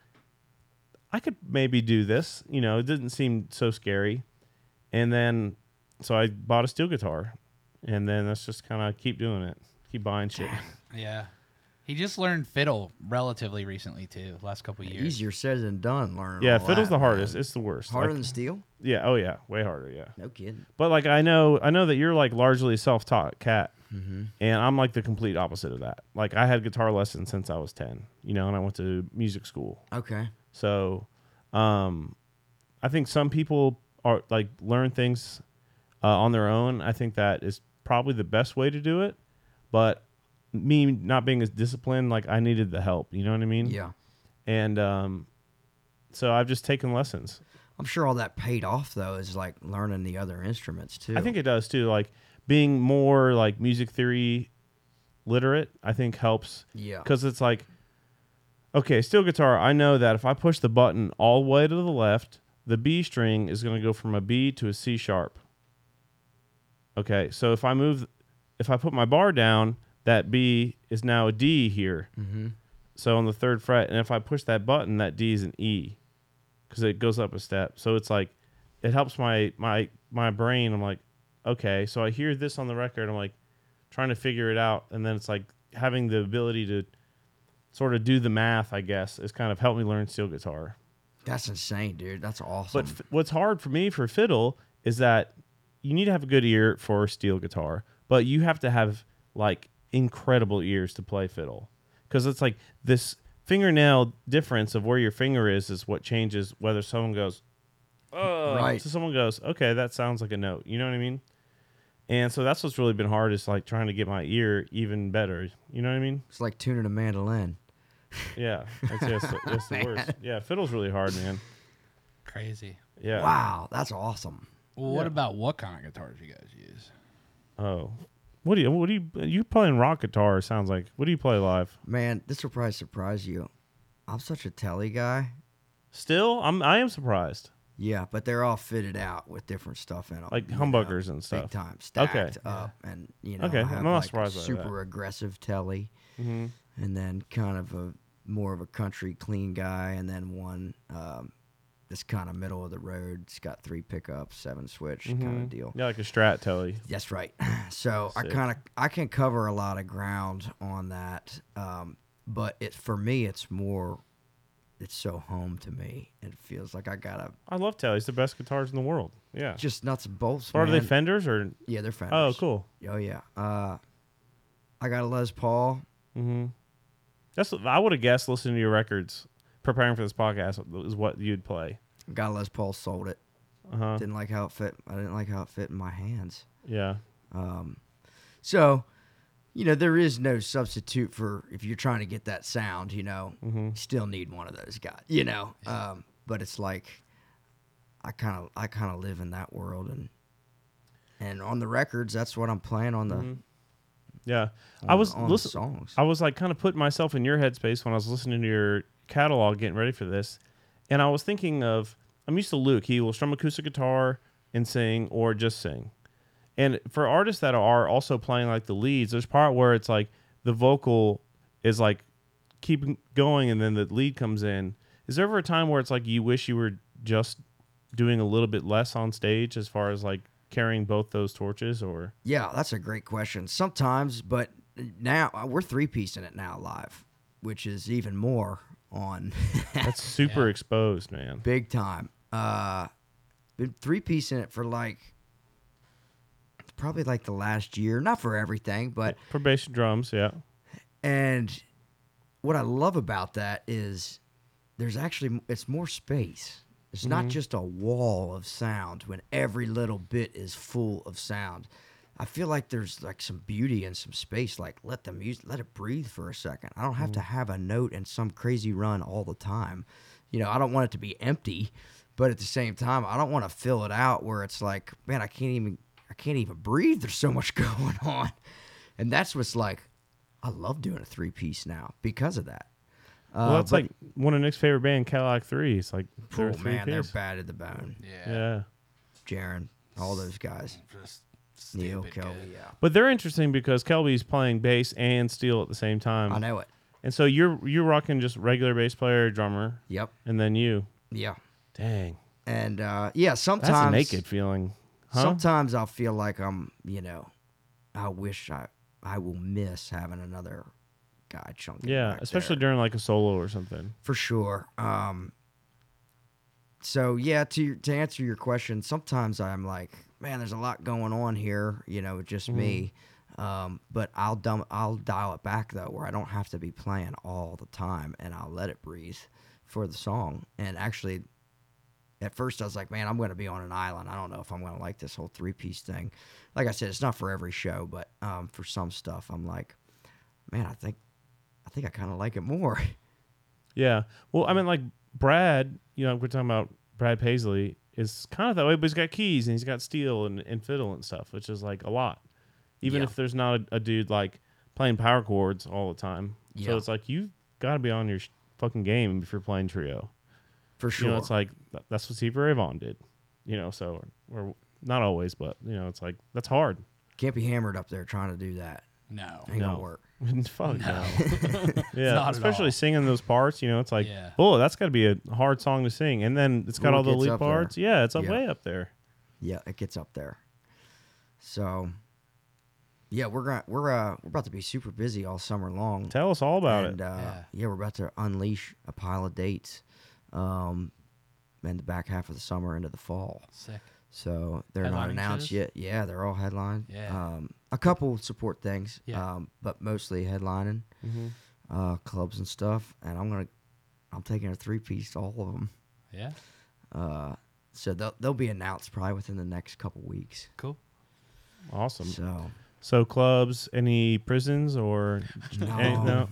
I could maybe do this. You know, it didn't seem so scary. And then so I bought a steel guitar, and then let's just kind of keep doing it, keep buying shit.
Yeah. He just learned fiddle relatively recently too, last couple of years.
Easier said than done. Learning.
Yeah,
all
fiddle's
that,
the hardest.
man.
It's the worst.
Harder
Like,
than steel?
yeah. Oh yeah, way harder. Yeah.
No kidding.
But like I know, I know that you're like largely a self-taught cat,
Mm-hmm.
and I'm like the complete opposite of that. Like I had guitar lessons since I was ten, you know, and I went to music school.
Okay.
So, um, I think some people are like learn things uh, on their own. I think that is probably the best way to do it. But me not being as disciplined, like I needed the help. You know what I mean?
Yeah.
And um, so I've just taken lessons.
I'm sure all that paid off though is like learning the other instruments too.
I think it does too. Like being more like music theory literate, I think helps.
Yeah.
Because it's like, okay, steel guitar, I know that if I push the button all the way to the left, the B string is going to go from a B to a C sharp. Okay, so if I move, if I put my bar down, that B is now a D here.
Mm-hmm.
So on the third fret, and if I push that button, that D is an E because it goes up a step. So it's like, it helps my my my brain. I'm like, okay, so I hear this on the record. I'm like trying to figure it out, and then it's like having the ability to sort of do the math, I guess, has kind of helped me learn steel guitar.
That's insane, dude. That's awesome.
But f- what's hard for me for fiddle is that you need to have a good ear for steel guitar, but you have to have like incredible ears to play fiddle, because it's like this fingernail difference of where your finger is is what changes whether someone goes, oh,
Right.
so someone goes, okay, that sounds like a note. You know what I mean? And so that's what's really been hard, is like trying to get my ear even better. You know what I mean?
It's like tuning a mandolin.
Yeah, that's, yeah, it's, the, it's the worst. Yeah, fiddle's really hard, man.
Crazy.
Yeah.
Wow, that's awesome.
Well, what about what kind of guitars you guys use?
Oh, what do you? What do you? You playing rock guitar? Sounds like. What do you play live?
Man, this will probably surprise you. I'm such a telly guy.
Still, I'm. I am surprised.
Yeah, but they're all fitted out with different stuff in them.
Like
you
humbuckers
know,
and stuff.
Big time, stacked
Okay.
up, and you know,
Okay,
I
I'm
have
not
like
surprised by
super aggressive telly,
Mm-hmm.
and then kind of a more of a country clean guy, and then one um, that's kind of middle of the road. It's got three pickups, seven switch kind of deal.
Yeah, like a Strat telly.
That's right. So I
Sick.
kind of I can cover a lot of ground on that, um, but it for me it's more. It's so home to me. It feels like I got a
I love tellies. The best guitars in the world. Yeah.
just nuts and bolts.
Or are they
man.
Fenders or?
Yeah, they're Fenders.
Oh, cool.
Oh yeah. Uh, I got a Les Paul.
Mm-hmm. That's. I would have guessed listening to your records, preparing for this podcast, is what you'd play.
Got a Les Paul. Sold it.
Uh huh.
Didn't like how it fit. I didn't like how it fit in my hands.
Yeah.
Um, so, you know, there is no substitute for if you're trying to get that sound. You know,
Mm-hmm.
you still need one of those guys. You know, um, but it's like I kind of I kind of live in that world, and and on the records, that's what I'm playing on the.
Mm-hmm. Yeah.
On,
I was
on the
listen-
songs.
I was like kind of putting myself in your headspace when I was listening to your catalog, getting ready for this, and I was thinking of I'm used to Luke. He will strum acoustic guitar and sing, or just sing. And for artists that are also playing like the leads, there's part where it's like the vocal is like keeping going, and then the lead comes in. Is there ever a time where it's like you wish you were just doing a little bit less on stage, as far as like carrying both those torches, or?
Yeah, that's a great question. Sometimes, but now uh, we're three piecing it now live, which is even more on
That's super
Yeah.
exposed, man.
big time. Uh, been three piecing it for like probably like the last year, not for everything, but
For bass and drums, yeah.
and what I love about that is there's actually it's more space. It's not just a wall of sound when every little bit is full of sound. I feel like there's like some beauty and some space. Like let the music, let it breathe for a second. I don't have to have a note and some crazy run all the time. You know, I don't want it to be empty, but at the same time, I don't want to fill it out where it's like, man, I can't even, I can't even breathe. There's so much going on, and that's what's like. I love doing a three piece now because of that. Uh,
Well, that's
but-
like one of Nick's favorite band, Cadillac Three. It's like they're
oh
a three
man, they're
piece.
bad at the bone.
Yeah.
Yeah,
Jaron, all those guys.
Just
Neil,
stupid
Kelby,
good.
yeah.
but they're interesting because Kelby's playing bass and steel at the same time.
I know it.
And so you're you're rocking just regular bass player, drummer,
Yep.
and then you.
Yeah.
Dang,
And uh, yeah, sometimes
that's a naked feeling, huh?
Sometimes I'll feel like I'm, you know, I wish I I will miss having another guy chunking.
Yeah,
back
especially
there.
during like a solo or something.
For sure. Um. So yeah, to to answer your question, sometimes I'm like, man, there's a lot going on here. You know, just me. Um, but I'll dumb, I'll dial it back though, where I don't have to be playing all the time, and I'll let it breathe for the song. And actually, at first I was like, man, I'm going to be on an island. I don't know if I'm going to like this whole three piece thing. Like I said, it's not for every show, but um, for some stuff, I'm like, man, I think, I think I kind of like it more.
Yeah. Well, I mean, like Brad, you know, we're talking about Brad Paisley is kind of that way, but he's got keys and he's got steel and, and fiddle and stuff, which is like a lot. Even
Yeah.
if there's not a, a dude like playing power chords all the time.
Yeah.
So it's like you've got to be on your sh- fucking game if you're playing trio.
For sure.
You know, it's like th- that's what Stevie Ray Vaughan did. You know, so or not always, but you know, it's like that's hard.
Can't be hammered up there trying to do that.
No.
Ain't
No.
gonna work.
Fuck no.
No.
Yeah,
Not at
especially
all.
singing those parts. You know, it's like,
Yeah.
oh, that's got to be a hard song to sing, and then it's got
Ooh,
all
it
the
gets
lead
up there.
parts. Yeah, it's up
Yeah.
way up there.
Yeah, it gets up there. So, yeah, we're gonna we're uh we're about to be super busy all summer long.
Tell us all about
and,
it.
Uh,
Yeah.
yeah. we're about to unleash a pile of dates, um, in the back half of the summer into the fall.
Sick.
So they're not
Headlining
announced
shows?
yet. Yeah, they're all headline.
Yeah.
Um, a couple support things.
Yeah.
Um, but mostly headlining,
Mhm.
uh, clubs and stuff. And I'm gonna, I'm taking a three piece to all of them.
Yeah.
Uh, so they'll they'll be announced probably within the next couple weeks.
Cool.
Awesome.
So
So clubs, any prisons or
No.
any- no?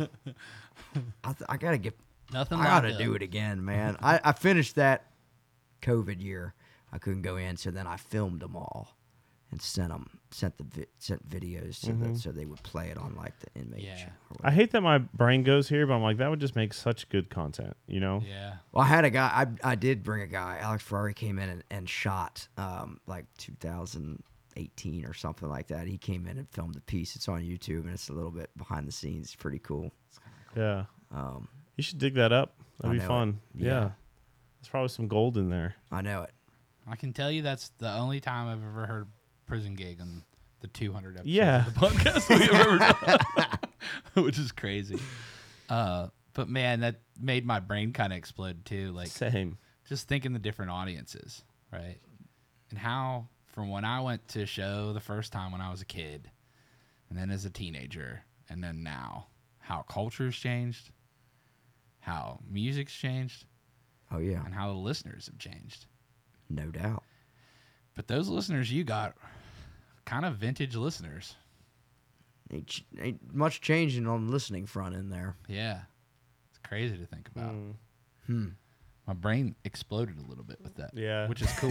I th- I gotta get.
Nothing
I gotta
like
do it again, man. I, I finished that COVID year. I couldn't go in, so then I filmed them all and sent them sent the vi- sent videos to the, so they would play it on like the inmate.
Yeah.
show or
I hate that my brain goes here, but I'm like that would just make such good content. You know?
Yeah.
Well, I had a guy. I I did bring a guy. Alex Ferrari came in and, and shot um like two thousand eighteen or something like that. He came in and filmed the piece. It's on YouTube and it's a little bit behind the scenes. It's pretty cool.
Yeah.
Um,
You should dig that up.
I
That'd be
know it.
fun.
Yeah.
Yeah. There's probably some gold in there.
I know it.
I can tell you that's the only time I've ever heard prison gig on the two hundred episodes
Yeah.
of the podcast we've ever done, which is crazy. Uh, but man, that made my brain kind of explode too. Like
Same.
just thinking the different audiences, right? And how from when I went to a show the first time when I was a kid, and then as a teenager, and then now, how culture's changed, how music's changed,
Oh yeah,
and how the listeners have changed.
no doubt.
But those listeners you got, kind of vintage listeners.
Ain't, ch- ain't much changing on the listening front in there.
Yeah. It's crazy to think about.
Mm.
Hmm.
My brain exploded a little bit with that.
Yeah.
Which is cool.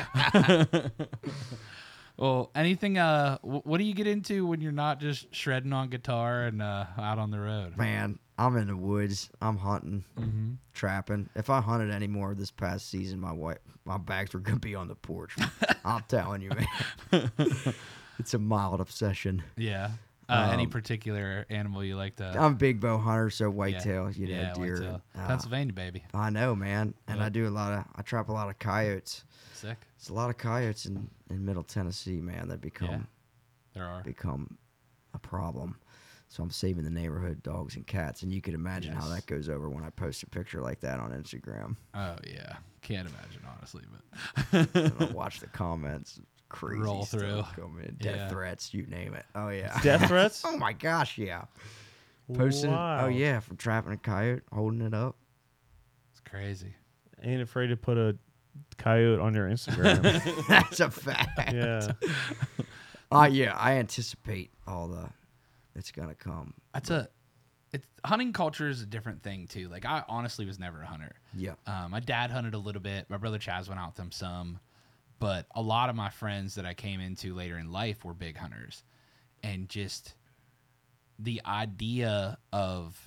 Well, anything, uh, wh- what do you get into when you're not just shredding on guitar and uh, out on the road?
Man, I'm in the woods. I'm hunting,
Mm-hmm.
trapping. If I hunted anymore this past season, my wife, my bags were gonna be on the porch. I'm telling you, man. It's a mild obsession.
Yeah. Uh, any
Um,
particular animal you like to?
I'm a big bow hunter, so
yeah.
whitetail, you know,
yeah,
deer.
whitetail.
uh,
Pennsylvania, baby.
I know, man, and
Yep.
I do a lot of. I trap a lot of coyotes.
Sick.
It's a lot of coyotes in, in Middle Tennessee, man. That become
Yeah. There are.
become a problem. So I'm saving the neighborhood dogs and cats, and you could imagine how
Yes.
that goes over when I post a picture like that on Instagram.
Oh, yeah. Can't imagine, honestly. But
And I'll watch the comments. Crazy
Roll
stuff
through.
come in. Death
Yeah.
threats, you name it. Oh yeah.
Death threats?
Oh my gosh, yeah. Posting.
Wow.
Oh yeah, from trapping a coyote, holding it up.
it's crazy.
Ain't afraid to put a coyote on your Instagram.
That's a fact.
Yeah.
Uh, yeah, I anticipate all the that's gonna come.
That's a. It's hunting culture is a different thing too. Like I honestly was never a hunter.
Yeah.
Um, my dad hunted a little bit. My brother Chaz went out with them some, but a lot of my friends that I came into later in life were big hunters, and just the idea of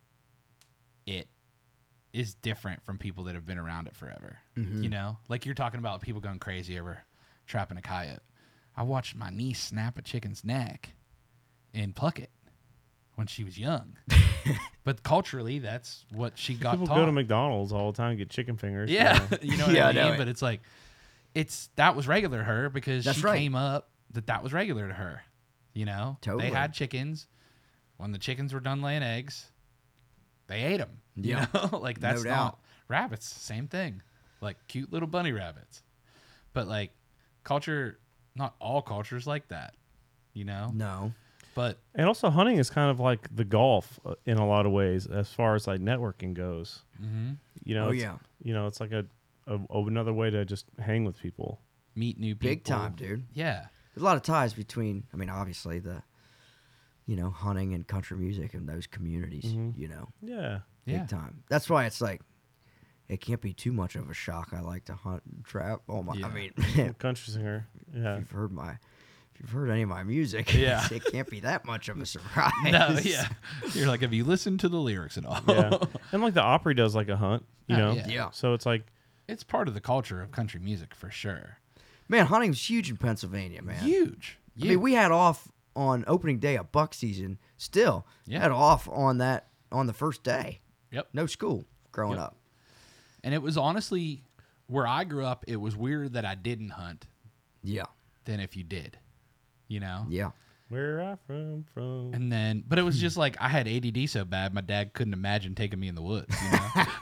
it is different from people that have been around it forever.
Mm-hmm.
You know, like you're talking about people going crazy over trapping a coyote. I watched my niece snap a chicken's neck and pluck it when she was young. But culturally, that's what she got
People
taught.
go to McDonald's all the time and get chicken fingers.
Yeah, you know what
Yeah,
I
I know
mean?
it.
But it's like, it's that was regular to her because
That's
she
right.
came up that that was regular to her. You know,
Totally.
they had chickens. When the chickens were done laying eggs, they ate them. You
Yeah.
know, like that's
No
not
doubt.
rabbits. Same thing, like cute little bunny rabbits. But like culture, not all cultures like that. You know,
No.
but
And also, hunting is kind of like the golf uh, in a lot of ways, as far as like networking goes.
mhm,
You know,
Oh,
it's,
yeah.
you know, it's like a, a another way to just hang with people.
meet new people.
Big time, dude.
Yeah,
There's a lot of ties between. I mean, obviously the, you know, hunting and country music and those communities.
Mhm.
You know,
Yeah,
big
yeah.
time. That's why it's like, it can't be too much of a shock. I like to hunt and trap. Oh my!
Yeah.
I mean, if
country singer. Yeah,
you've heard my, if you've heard any of my music,
Yeah.
it can't be that much of a surprise.
no, yeah. You're like, have you listened to the lyrics at all?
yeah. And like the Opry does like a hunt. You
Oh,
know,
yeah.
Yeah.
So it's like
It's part of the culture of country music for sure.
Man, hunting's huge in Pennsylvania, man.
Huge.
I mean, we had off on opening day of buck season. Still,
Yeah.
had off on that on the first day.
Yep.
No school growing
Yep.
up.
And it was honestly where I grew up. It was weirder that I didn't hunt
Yeah,
than if you did. You know.
yeah.
where I from from.
And then, but it was just like I had A D D so bad, my dad couldn't imagine taking me in the woods. You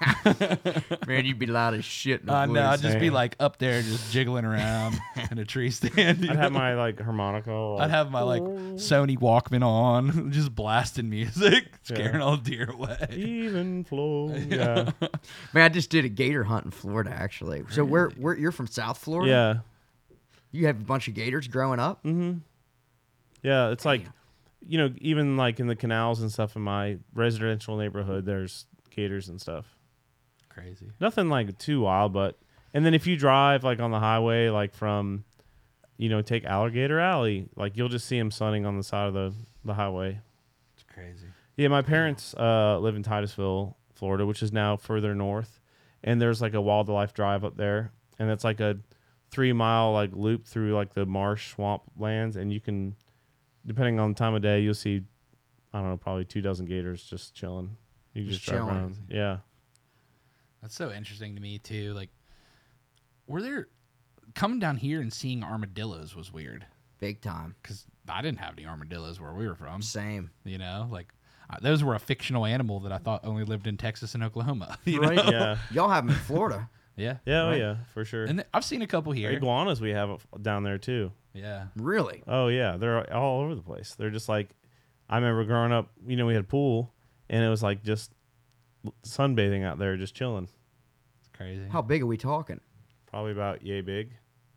know.
Man, you'd be loud as shit. In the
I know. I'd
woods.
just be
Same.
like up there, just jiggling around in a tree stand. you
I'd have
know?
my like harmonica. Like,
I'd have my like Sony Walkman on, just blasting music, scaring all the deer away.
even flow. Yeah,
Man, I just did a gator hunt in Florida, actually. So where, where you're from South Florida?
yeah,
You have a bunch of gators growing up?
mm-hmm. Yeah. It's like, you know, even like in the canals and stuff in my residential neighborhood, there's gators and stuff.
Crazy.
Nothing like too wild, but and then if you drive like on the highway, like from, you know, take Alligator Alley, like you'll just see them sunning on the side of the the highway.
It's crazy.
Yeah, my parents uh, live in Titusville, Florida, which is now further north, and there's like a wildlife drive up there, and it's like a three mile like loop through like the marsh swamp lands, and you can, depending on the time of day, you'll see, I don't know, probably two dozen gators just chilling. You can
Just
just, drive
chilling.
around. Yeah.
That's so interesting to me too. Like, were there coming down here and seeing armadillos was weird
Big time.
because I didn't have any armadillos where we were from.
Same.
You know, like uh, those were a fictional animal that I thought only lived in Texas and Oklahoma. You
Right?
know?
Yeah.
Y'all have them in Florida.
Yeah.
Yeah, oh
Right.
yeah, for sure.
And th- I've seen a couple here.
Iguanas we have down there too.
Yeah.
Really?
Oh yeah, they're all over the place. They're just like, I remember growing up, you know, we had a pool, and it was like just sunbathing out there, just chilling.
It's crazy.
How big are we talking?
Probably about yay big.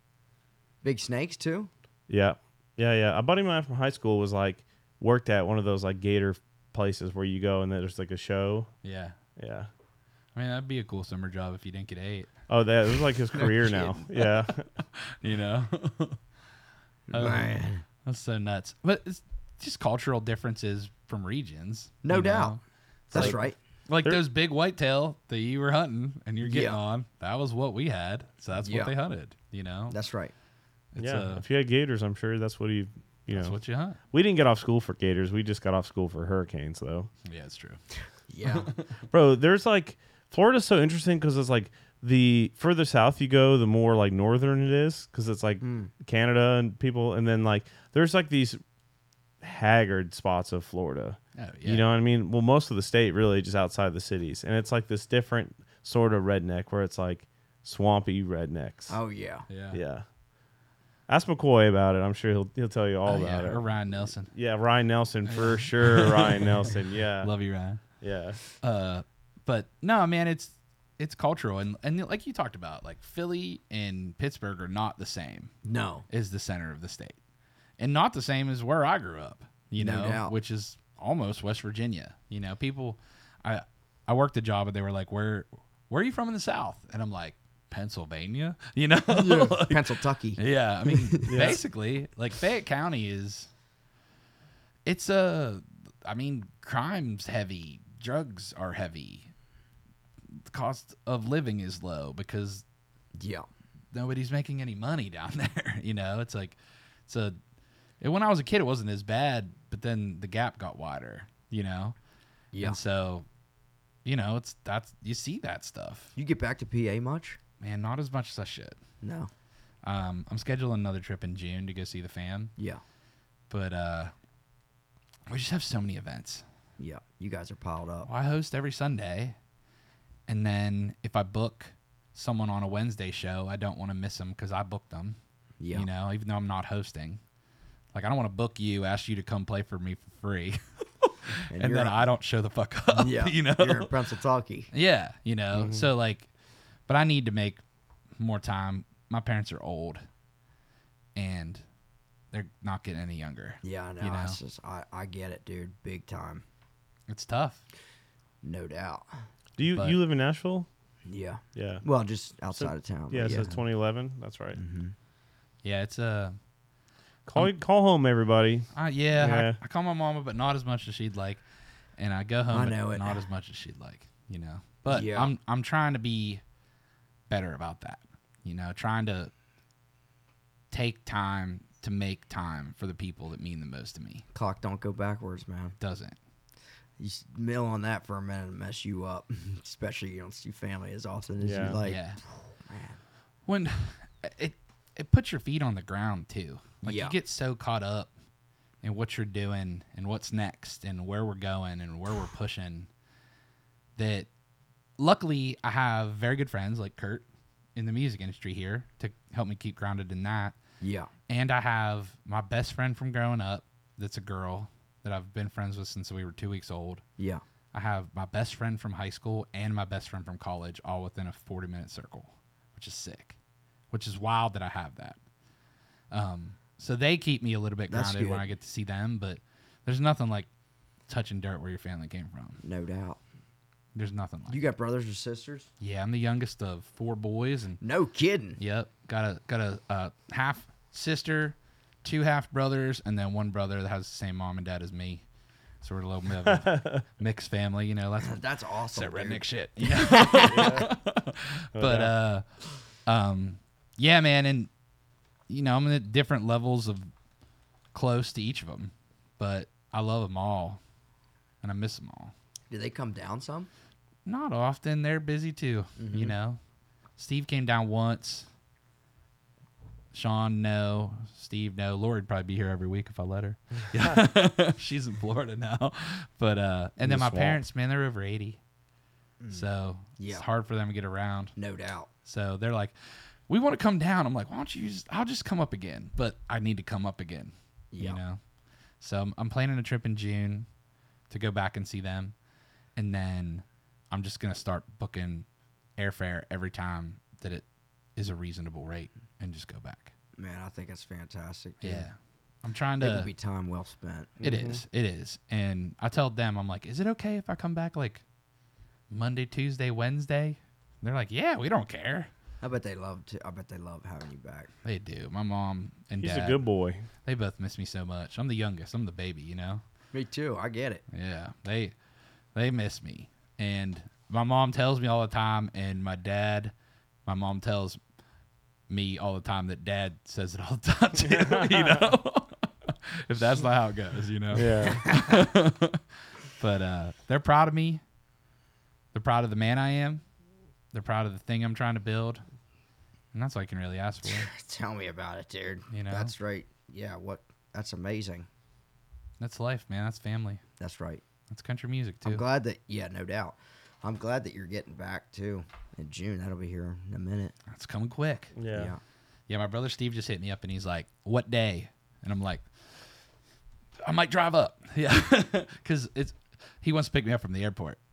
Big snakes, too?
Yeah, yeah, yeah. A buddy of mine from high school was like worked at one of those like gator places where you go and there's like a show.
Yeah.
Yeah.
I mean, that'd be a cool summer job if you didn't get eight.
Oh, that was like his career now. Yeah.
You know. Oh,
Man.
that's so nuts. But it's just cultural differences from regions.
No
you
doubt.
know? It's
That's
like,
right.
Like
There-
those big whitetail that you were hunting and you're getting
Yeah.
on. That was what we had. So that's
Yeah.
what they hunted. You know.
That's right.
It's,
yeah.
uh,
If you had gators, I'm sure that's what you, you
that's
know.
what you hunt.
We didn't get off school for gators. We just got off school for hurricanes, though.
Yeah, it's true.
Yeah.
Bro, there's like Florida's so interesting because it's like the further south you go, the more like northern it is because it's like
Mm.
Canada and people, and then like there's like these haggard spots of Florida.
Oh yeah.
You know what I mean? Well, most of the state really just outside the cities, and it's like this different sort of redneck where it's like swampy rednecks.
Oh, yeah.
Yeah.
Yeah. Ask McCoy about it. I'm sure he'll he'll tell you all
Oh,
about
yeah.
it.
Or Ryan Nelson.
Yeah, Ryan Nelson for sure. Ryan Nelson. Yeah.
Love you, Ryan.
Yeah.
Uh, but no, man, it's it's cultural, and and like you talked about, like Philly and Pittsburgh are not the same
No.
as the center of the state, and not the same as where I grew up. You
No
know,
doubt.
which is almost West Virginia. You know, people, I I worked a job and they were like, "Where where are you from in the South?" And I'm like, "Pennsylvania." You know, Like,
Pennsylvania.
yeah. I mean, basically, like Fayette County is, it's a, I mean, crime's heavy, drugs are heavy, the cost of living is low because
Yeah.
nobody's making any money down there. You know, it's like, it's a, and when I was a kid, it wasn't as bad, but then the gap got wider, you know?
Yeah.
And so, you know, it's, that's, you see that stuff.
You get back to P A much?
Man, not as much as I should.
No.
Um, I'm scheduling another trip in June to go see the fam,
Yeah.
but uh, we just have so many events.
Yeah. You guys are piled up.
Well, I host every Sunday, and then if I book someone on a Wednesday show, I don't want to miss them because I booked them.
Yeah.
You know, even though I'm not hosting. Like, I don't want to book you, ask you to come play for me for free, and,
you're
then
a-
I don't show the fuck up.
Yeah.
You know.
You're in Pennsylvania.
Yeah, you know.
Mm-hmm.
So like, but I need to make more time. My parents are old, and they're not getting any younger.
Yeah, I know.
You know?
It's just, I, I get it, dude. Big time.
It's tough.
No doubt.
Do you
But-
you live in Nashville?
Yeah.
Yeah.
Well, just outside of town.
Yeah,
but
it says twenty eleven. That's right.
Mm-hmm.
Yeah, it's a.
Call call home, everybody.
Uh, yeah,
Yeah.
I, I call my mama, but not as much as she'd like, and I go home,
I
but
know it.
not as much as she'd like. You know, but
Yeah.
I'm I'm trying to be better about that. You know, trying to take time to make time for the people that mean the most to me.
Clock don't go backwards, man.
Doesn't.
You s- mill on that for a minute and mess you up, especially you don't see family as often as
Yeah.
you like.
yeah.
Man.
When it it puts your feet on the ground too. Like
Yeah.
you get so caught up in what you're doing and what's next and where we're going and where we're pushing that luckily I have very good friends like Kurt in the music industry here to help me keep grounded in that.
Yeah.
And I have my best friend from growing up that's a girl that I've been friends with since we were two weeks old.
Yeah.
I have my best friend from high school and my best friend from college all within a forty minute circle, which is sick, which is wild that I have that. Um, so they keep me a little bit
That's
grounded when
good.
I get to see them, but there's nothing like touching dirt where your family came from.
No doubt.
There's nothing like
You got brothers or sisters?
Yeah, I'm the youngest of four boys, and
No kidding.
yep, got a got a uh, half sister, two half brothers, and then one brother that has the same mom and dad as me. So we're a little bit of a mixed family, you know. That's
That's awesome.
that
dude.
redneck shit. You know? But uh, um, yeah, man, and you know, I'm at different levels of close to each of them, but I love them all, and I miss them all.
Do they come down some?
Not often. They're busy too. You know, Steve came down once. Sean, no. Steve, no. Lori'd probably be here every week if I let her. Yeah. She's in Florida now. But uh and then
the
my
swamp.
parents, man, they're over eighty. So
Yeah.
it's hard for them to get around.
No doubt.
So they're like, we want to come down. I'm like, why don't you just, I'll just come up again. But I need to come up again.
Yeah.
You know? So I'm, I'm planning a trip in June to go back and see them. And then I'm just going to start booking airfare every time that it is a reasonable rate and just go back.
Man, I think that's fantastic. Dude.
Yeah. I'm trying
It
to.
would be time well spent.
It is. It is. And I tell them, I'm like, is it okay if I come back like Monday, Tuesday, Wednesday? They're like, yeah, we don't care.
I bet they love to. I bet they love having you back.
They do. My mom and
He's
dad.
a good boy.
They both miss me so much. I'm the youngest. I'm the baby, you know?
Me too. I get it.
Yeah. They they miss me. And my mom tells me all the time, and my dad, my mom tells me all the time that dad says it all the time too, you know? If that's not how it goes, you know?
Yeah.
But uh, they're proud of me. They're proud of the man I am. They're proud of the thing I'm trying to build. And that's all I can really ask for.
Tell me about it, dude.
You know?
That's right. Yeah. What? That's amazing.
That's life, man. That's family.
That's right.
That's country music, too.
I'm glad that. Yeah, no doubt. I'm glad that you're getting back too in June. That'll be here in a minute.
It's coming quick.
Yeah.
Yeah.
Yeah, my brother Steve just hit me up and he's like, "What day?" And I'm like, "I might drive up." Yeah, because it's he wants to pick me up from the airport,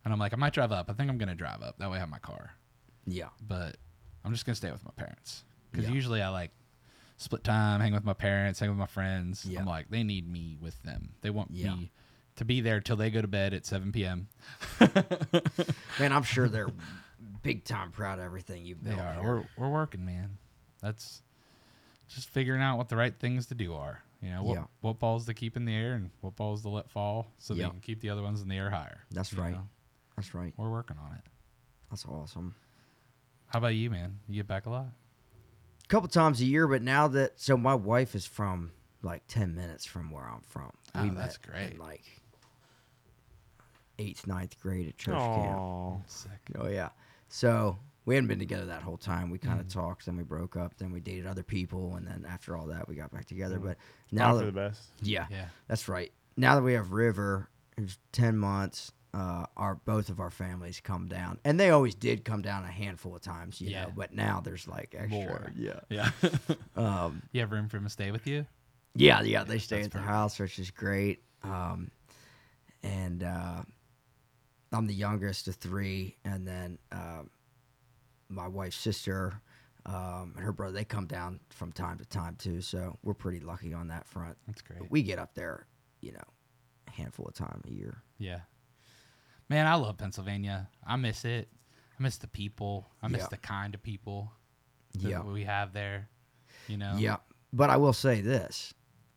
And I'm like, I might drive up. I think I'm gonna drive up. That way I have my car.
Yeah.
But I'm just gonna stay with my parents because
Yeah.
usually I like split time, hang with my parents, hang with my friends.
Yeah.
I'm like, they need me with them. They want
Yeah.
me to be there till they go to bed at seven p.m.
Man, I'm sure they're big time proud of everything you've
They
built.
are.
here.
We're we're working, man. That's just figuring out what the right things to do are. You know, what
Yeah.
what balls to keep in the air and what balls to let fall, so
Yeah.
they can keep the other ones in the air higher.
That's
you
right.
know?
That's right.
We're working on it.
That's awesome.
How about you, man? You get back a lot?
A couple times a year, but now that so my wife is from like ten minutes from where I'm from.
Oh,
we
that's
met
great.
In like eighth, ninth grade at church camp.
Aw.
Sick.
Oh yeah. So we hadn't been together that whole time. We kind of
Mm.
talked, then we broke up, then we dated other people, and then after all that, we got back together. But now,
Not for
that,
the best.
yeah,
Yeah.
that's right. Now that we have River, it's ten months. Uh, our both of our families come down, and they always did come down a handful of times, you
Yeah.
know. But now there's like extra.
More.
Yeah.
Yeah.
Um,
You have room for them to stay with you?
Yeah, yeah, they stay
That's
at the
perfect.
house, which is great. Um, and uh, I'm the youngest of three, and then um my wife's sister um, and her brother, they come down from time to time too. So we're pretty lucky on that front.
That's great.
But we get up there, you know, a handful of time a year.
Yeah. Man, I love Pennsylvania. I miss it. I miss the people. I miss
Yeah.
the kind of people that
Yeah,
we have there. You know?
yeah. But I will say this: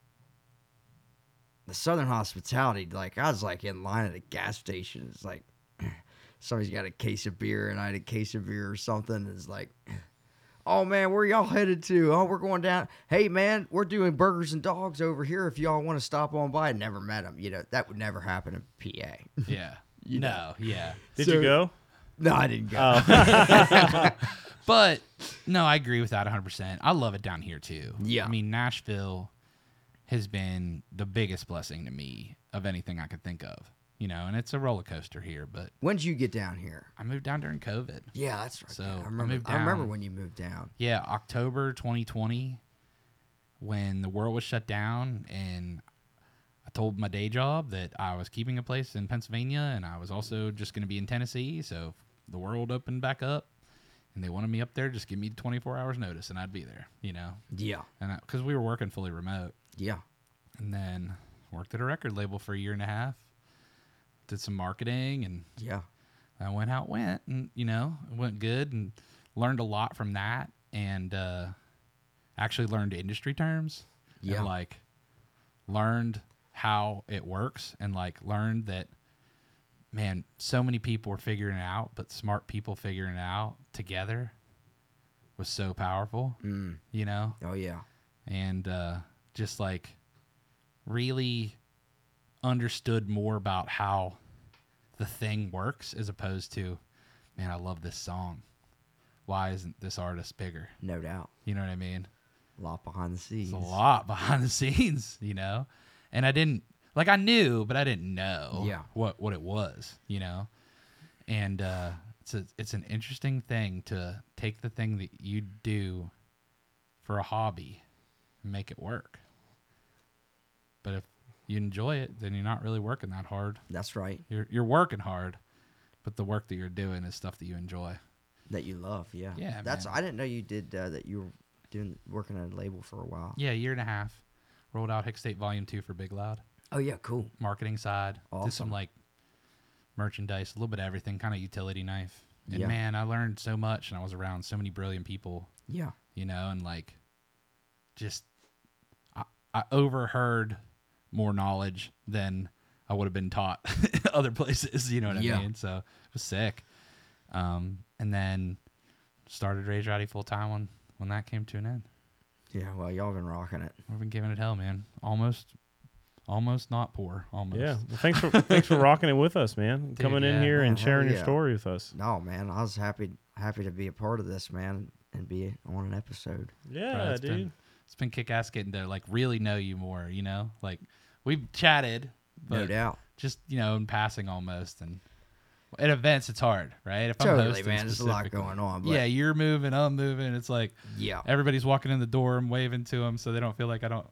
the Southern hospitality, like I was like in line at a gas station. It's like somebody's got a case of beer and I had a case of beer or something. It's like, oh man, where y'all headed to? Oh, we're going down. Hey man, we're doing burgers and dogs over here. If y'all want to stop on by, never met them. You know that would never happen in P A.
Yeah.
You
no, yeah.
Did
So-
you go?
No, I didn't go.
Oh.
But no, I agree with that one hundred percent. I love it down here too.
Yeah.
I mean, Nashville has been the biggest blessing to me of anything I could think of. You know, and it's a roller coaster here, but
When did you get down here?
I moved down during COVID.
Yeah, that's right.
So,
man.
I
I remember.
moved
I remember
down.
when you moved down.
Yeah, October twenty twenty, when the world was shut down, and I told my day job that I was keeping a place in Pennsylvania, and I was also just going to be in Tennessee. So if the world opened back up, and they wanted me up there, just give me twenty-four hours notice, and I'd be there. You know,
Yeah,
and because we were working fully remote,
yeah,
and then worked at a record label for a year and a half, did some marketing, and
yeah,
I went how it went, and you know, it went good, and learned a lot from that, and uh, actually learned industry terms,
Yeah.
and like learned how it works, and like learned that, man, so many people were figuring it out, but smart people figuring it out together was so powerful,
mm.
you know,
Oh yeah,
and uh, just like really understood more about how the thing works as opposed to, man, I love this song. Why isn't this artist bigger?
no doubt.
You know what I mean?
A lot behind the scenes.
It's a lot behind the scenes, you know? And I didn't, like, I knew, but I didn't know
Yeah.
what, what it was, you know? And uh, it's, a, it's an interesting thing to take the thing that you do for a hobby and make it work. But if you enjoy it, then you're not really working that hard.
That's right.
You're you're working hard, but the work that you're doing is stuff that you enjoy.
That you love. Yeah.
Yeah,
That's.
man.
I didn't know you did uh, that. You were doing working at a label for a while.
Yeah, a year and a half. Rolled out Hick State Volume Two for Big Loud.
Oh yeah, cool.
Marketing side. Did some
Awesome.
like merchandise, a little bit of everything, kind of utility knife. And
Yeah.
man, I learned so much, and I was around so many brilliant people,
Yeah.
you know, and like just I, I overheard more knowledge than I would have been taught other places, you know what
Yeah.
I mean? So it was sick. Um, and then started Rage Rowdy full time when, when that came to an end.
Yeah. Well, y'all been rocking it.
We've been giving it hell, man. Almost, almost not poor. Almost.
Yeah. Well, thanks for thanks for rocking it with us, man.
Dude,
Coming in
yeah.
here
Oh,
and
hell
sharing your
yeah.
story with us.
No, man. I was happy happy to be a part of this, man, and be on an episode.
Yeah,
it's
dude.
been it's been kick ass getting to like really know you more. You know, like we've chatted, but
No doubt.
just you know in passing almost. And at events, it's hard, right? If I'm
Totally,
hosting
man. There's a lot
specifically.
going on. But
Yeah, you're moving, I'm moving. It's like
Yeah.
everybody's walking in the door and waving to them, so they don't feel like I don't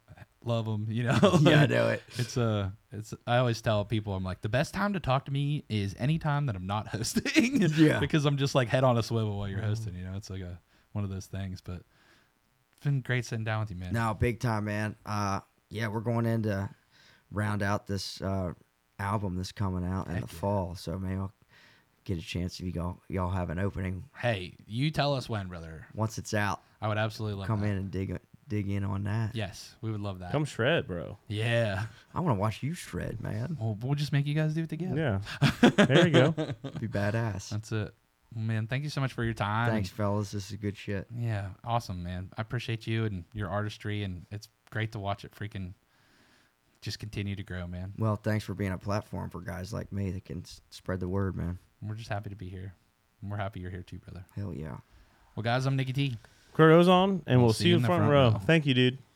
love them. You know.
Yeah, I know it.
It's a. It's. I always tell people, I'm like, the best time to talk to me is any time that I'm not hosting.
Yeah.
Because I'm just like head on a swivel while you're hosting. You know, it's like a one of those things. But it's been great sitting down with you, man.
No, big time, man. Uh, yeah, we're going in to round out this uh, album that's coming out in
Heck
the
yeah.
fall. So maybe I'll get a chance if you y'all y'all have an opening
Hey, you tell us when, brother.
once it's out.
I would absolutely love
Come
that.
in and dig dig in on that.
Yes, we would love that.
Come shred, bro.
Yeah.
I want to watch you shred, man.
Well, we'll just make you guys do it together.
Yeah. There you go.
Be badass.
That's it. Well, man, thank you so much for your time.
Thanks, fellas. This is good shit.
Yeah, awesome, man. I appreciate you and your artistry, and it's great to watch it freaking just continue to grow, man.
Well, thanks for being a platform for guys like me that can s- spread the word, man.
We're just happy to be here. And we're happy you're here too, brother.
Hell yeah.
Well, guys, I'm Nicky T.
Kurt Ozone, and
We'll
we'll see you in front row.
row.
Thank you, dude.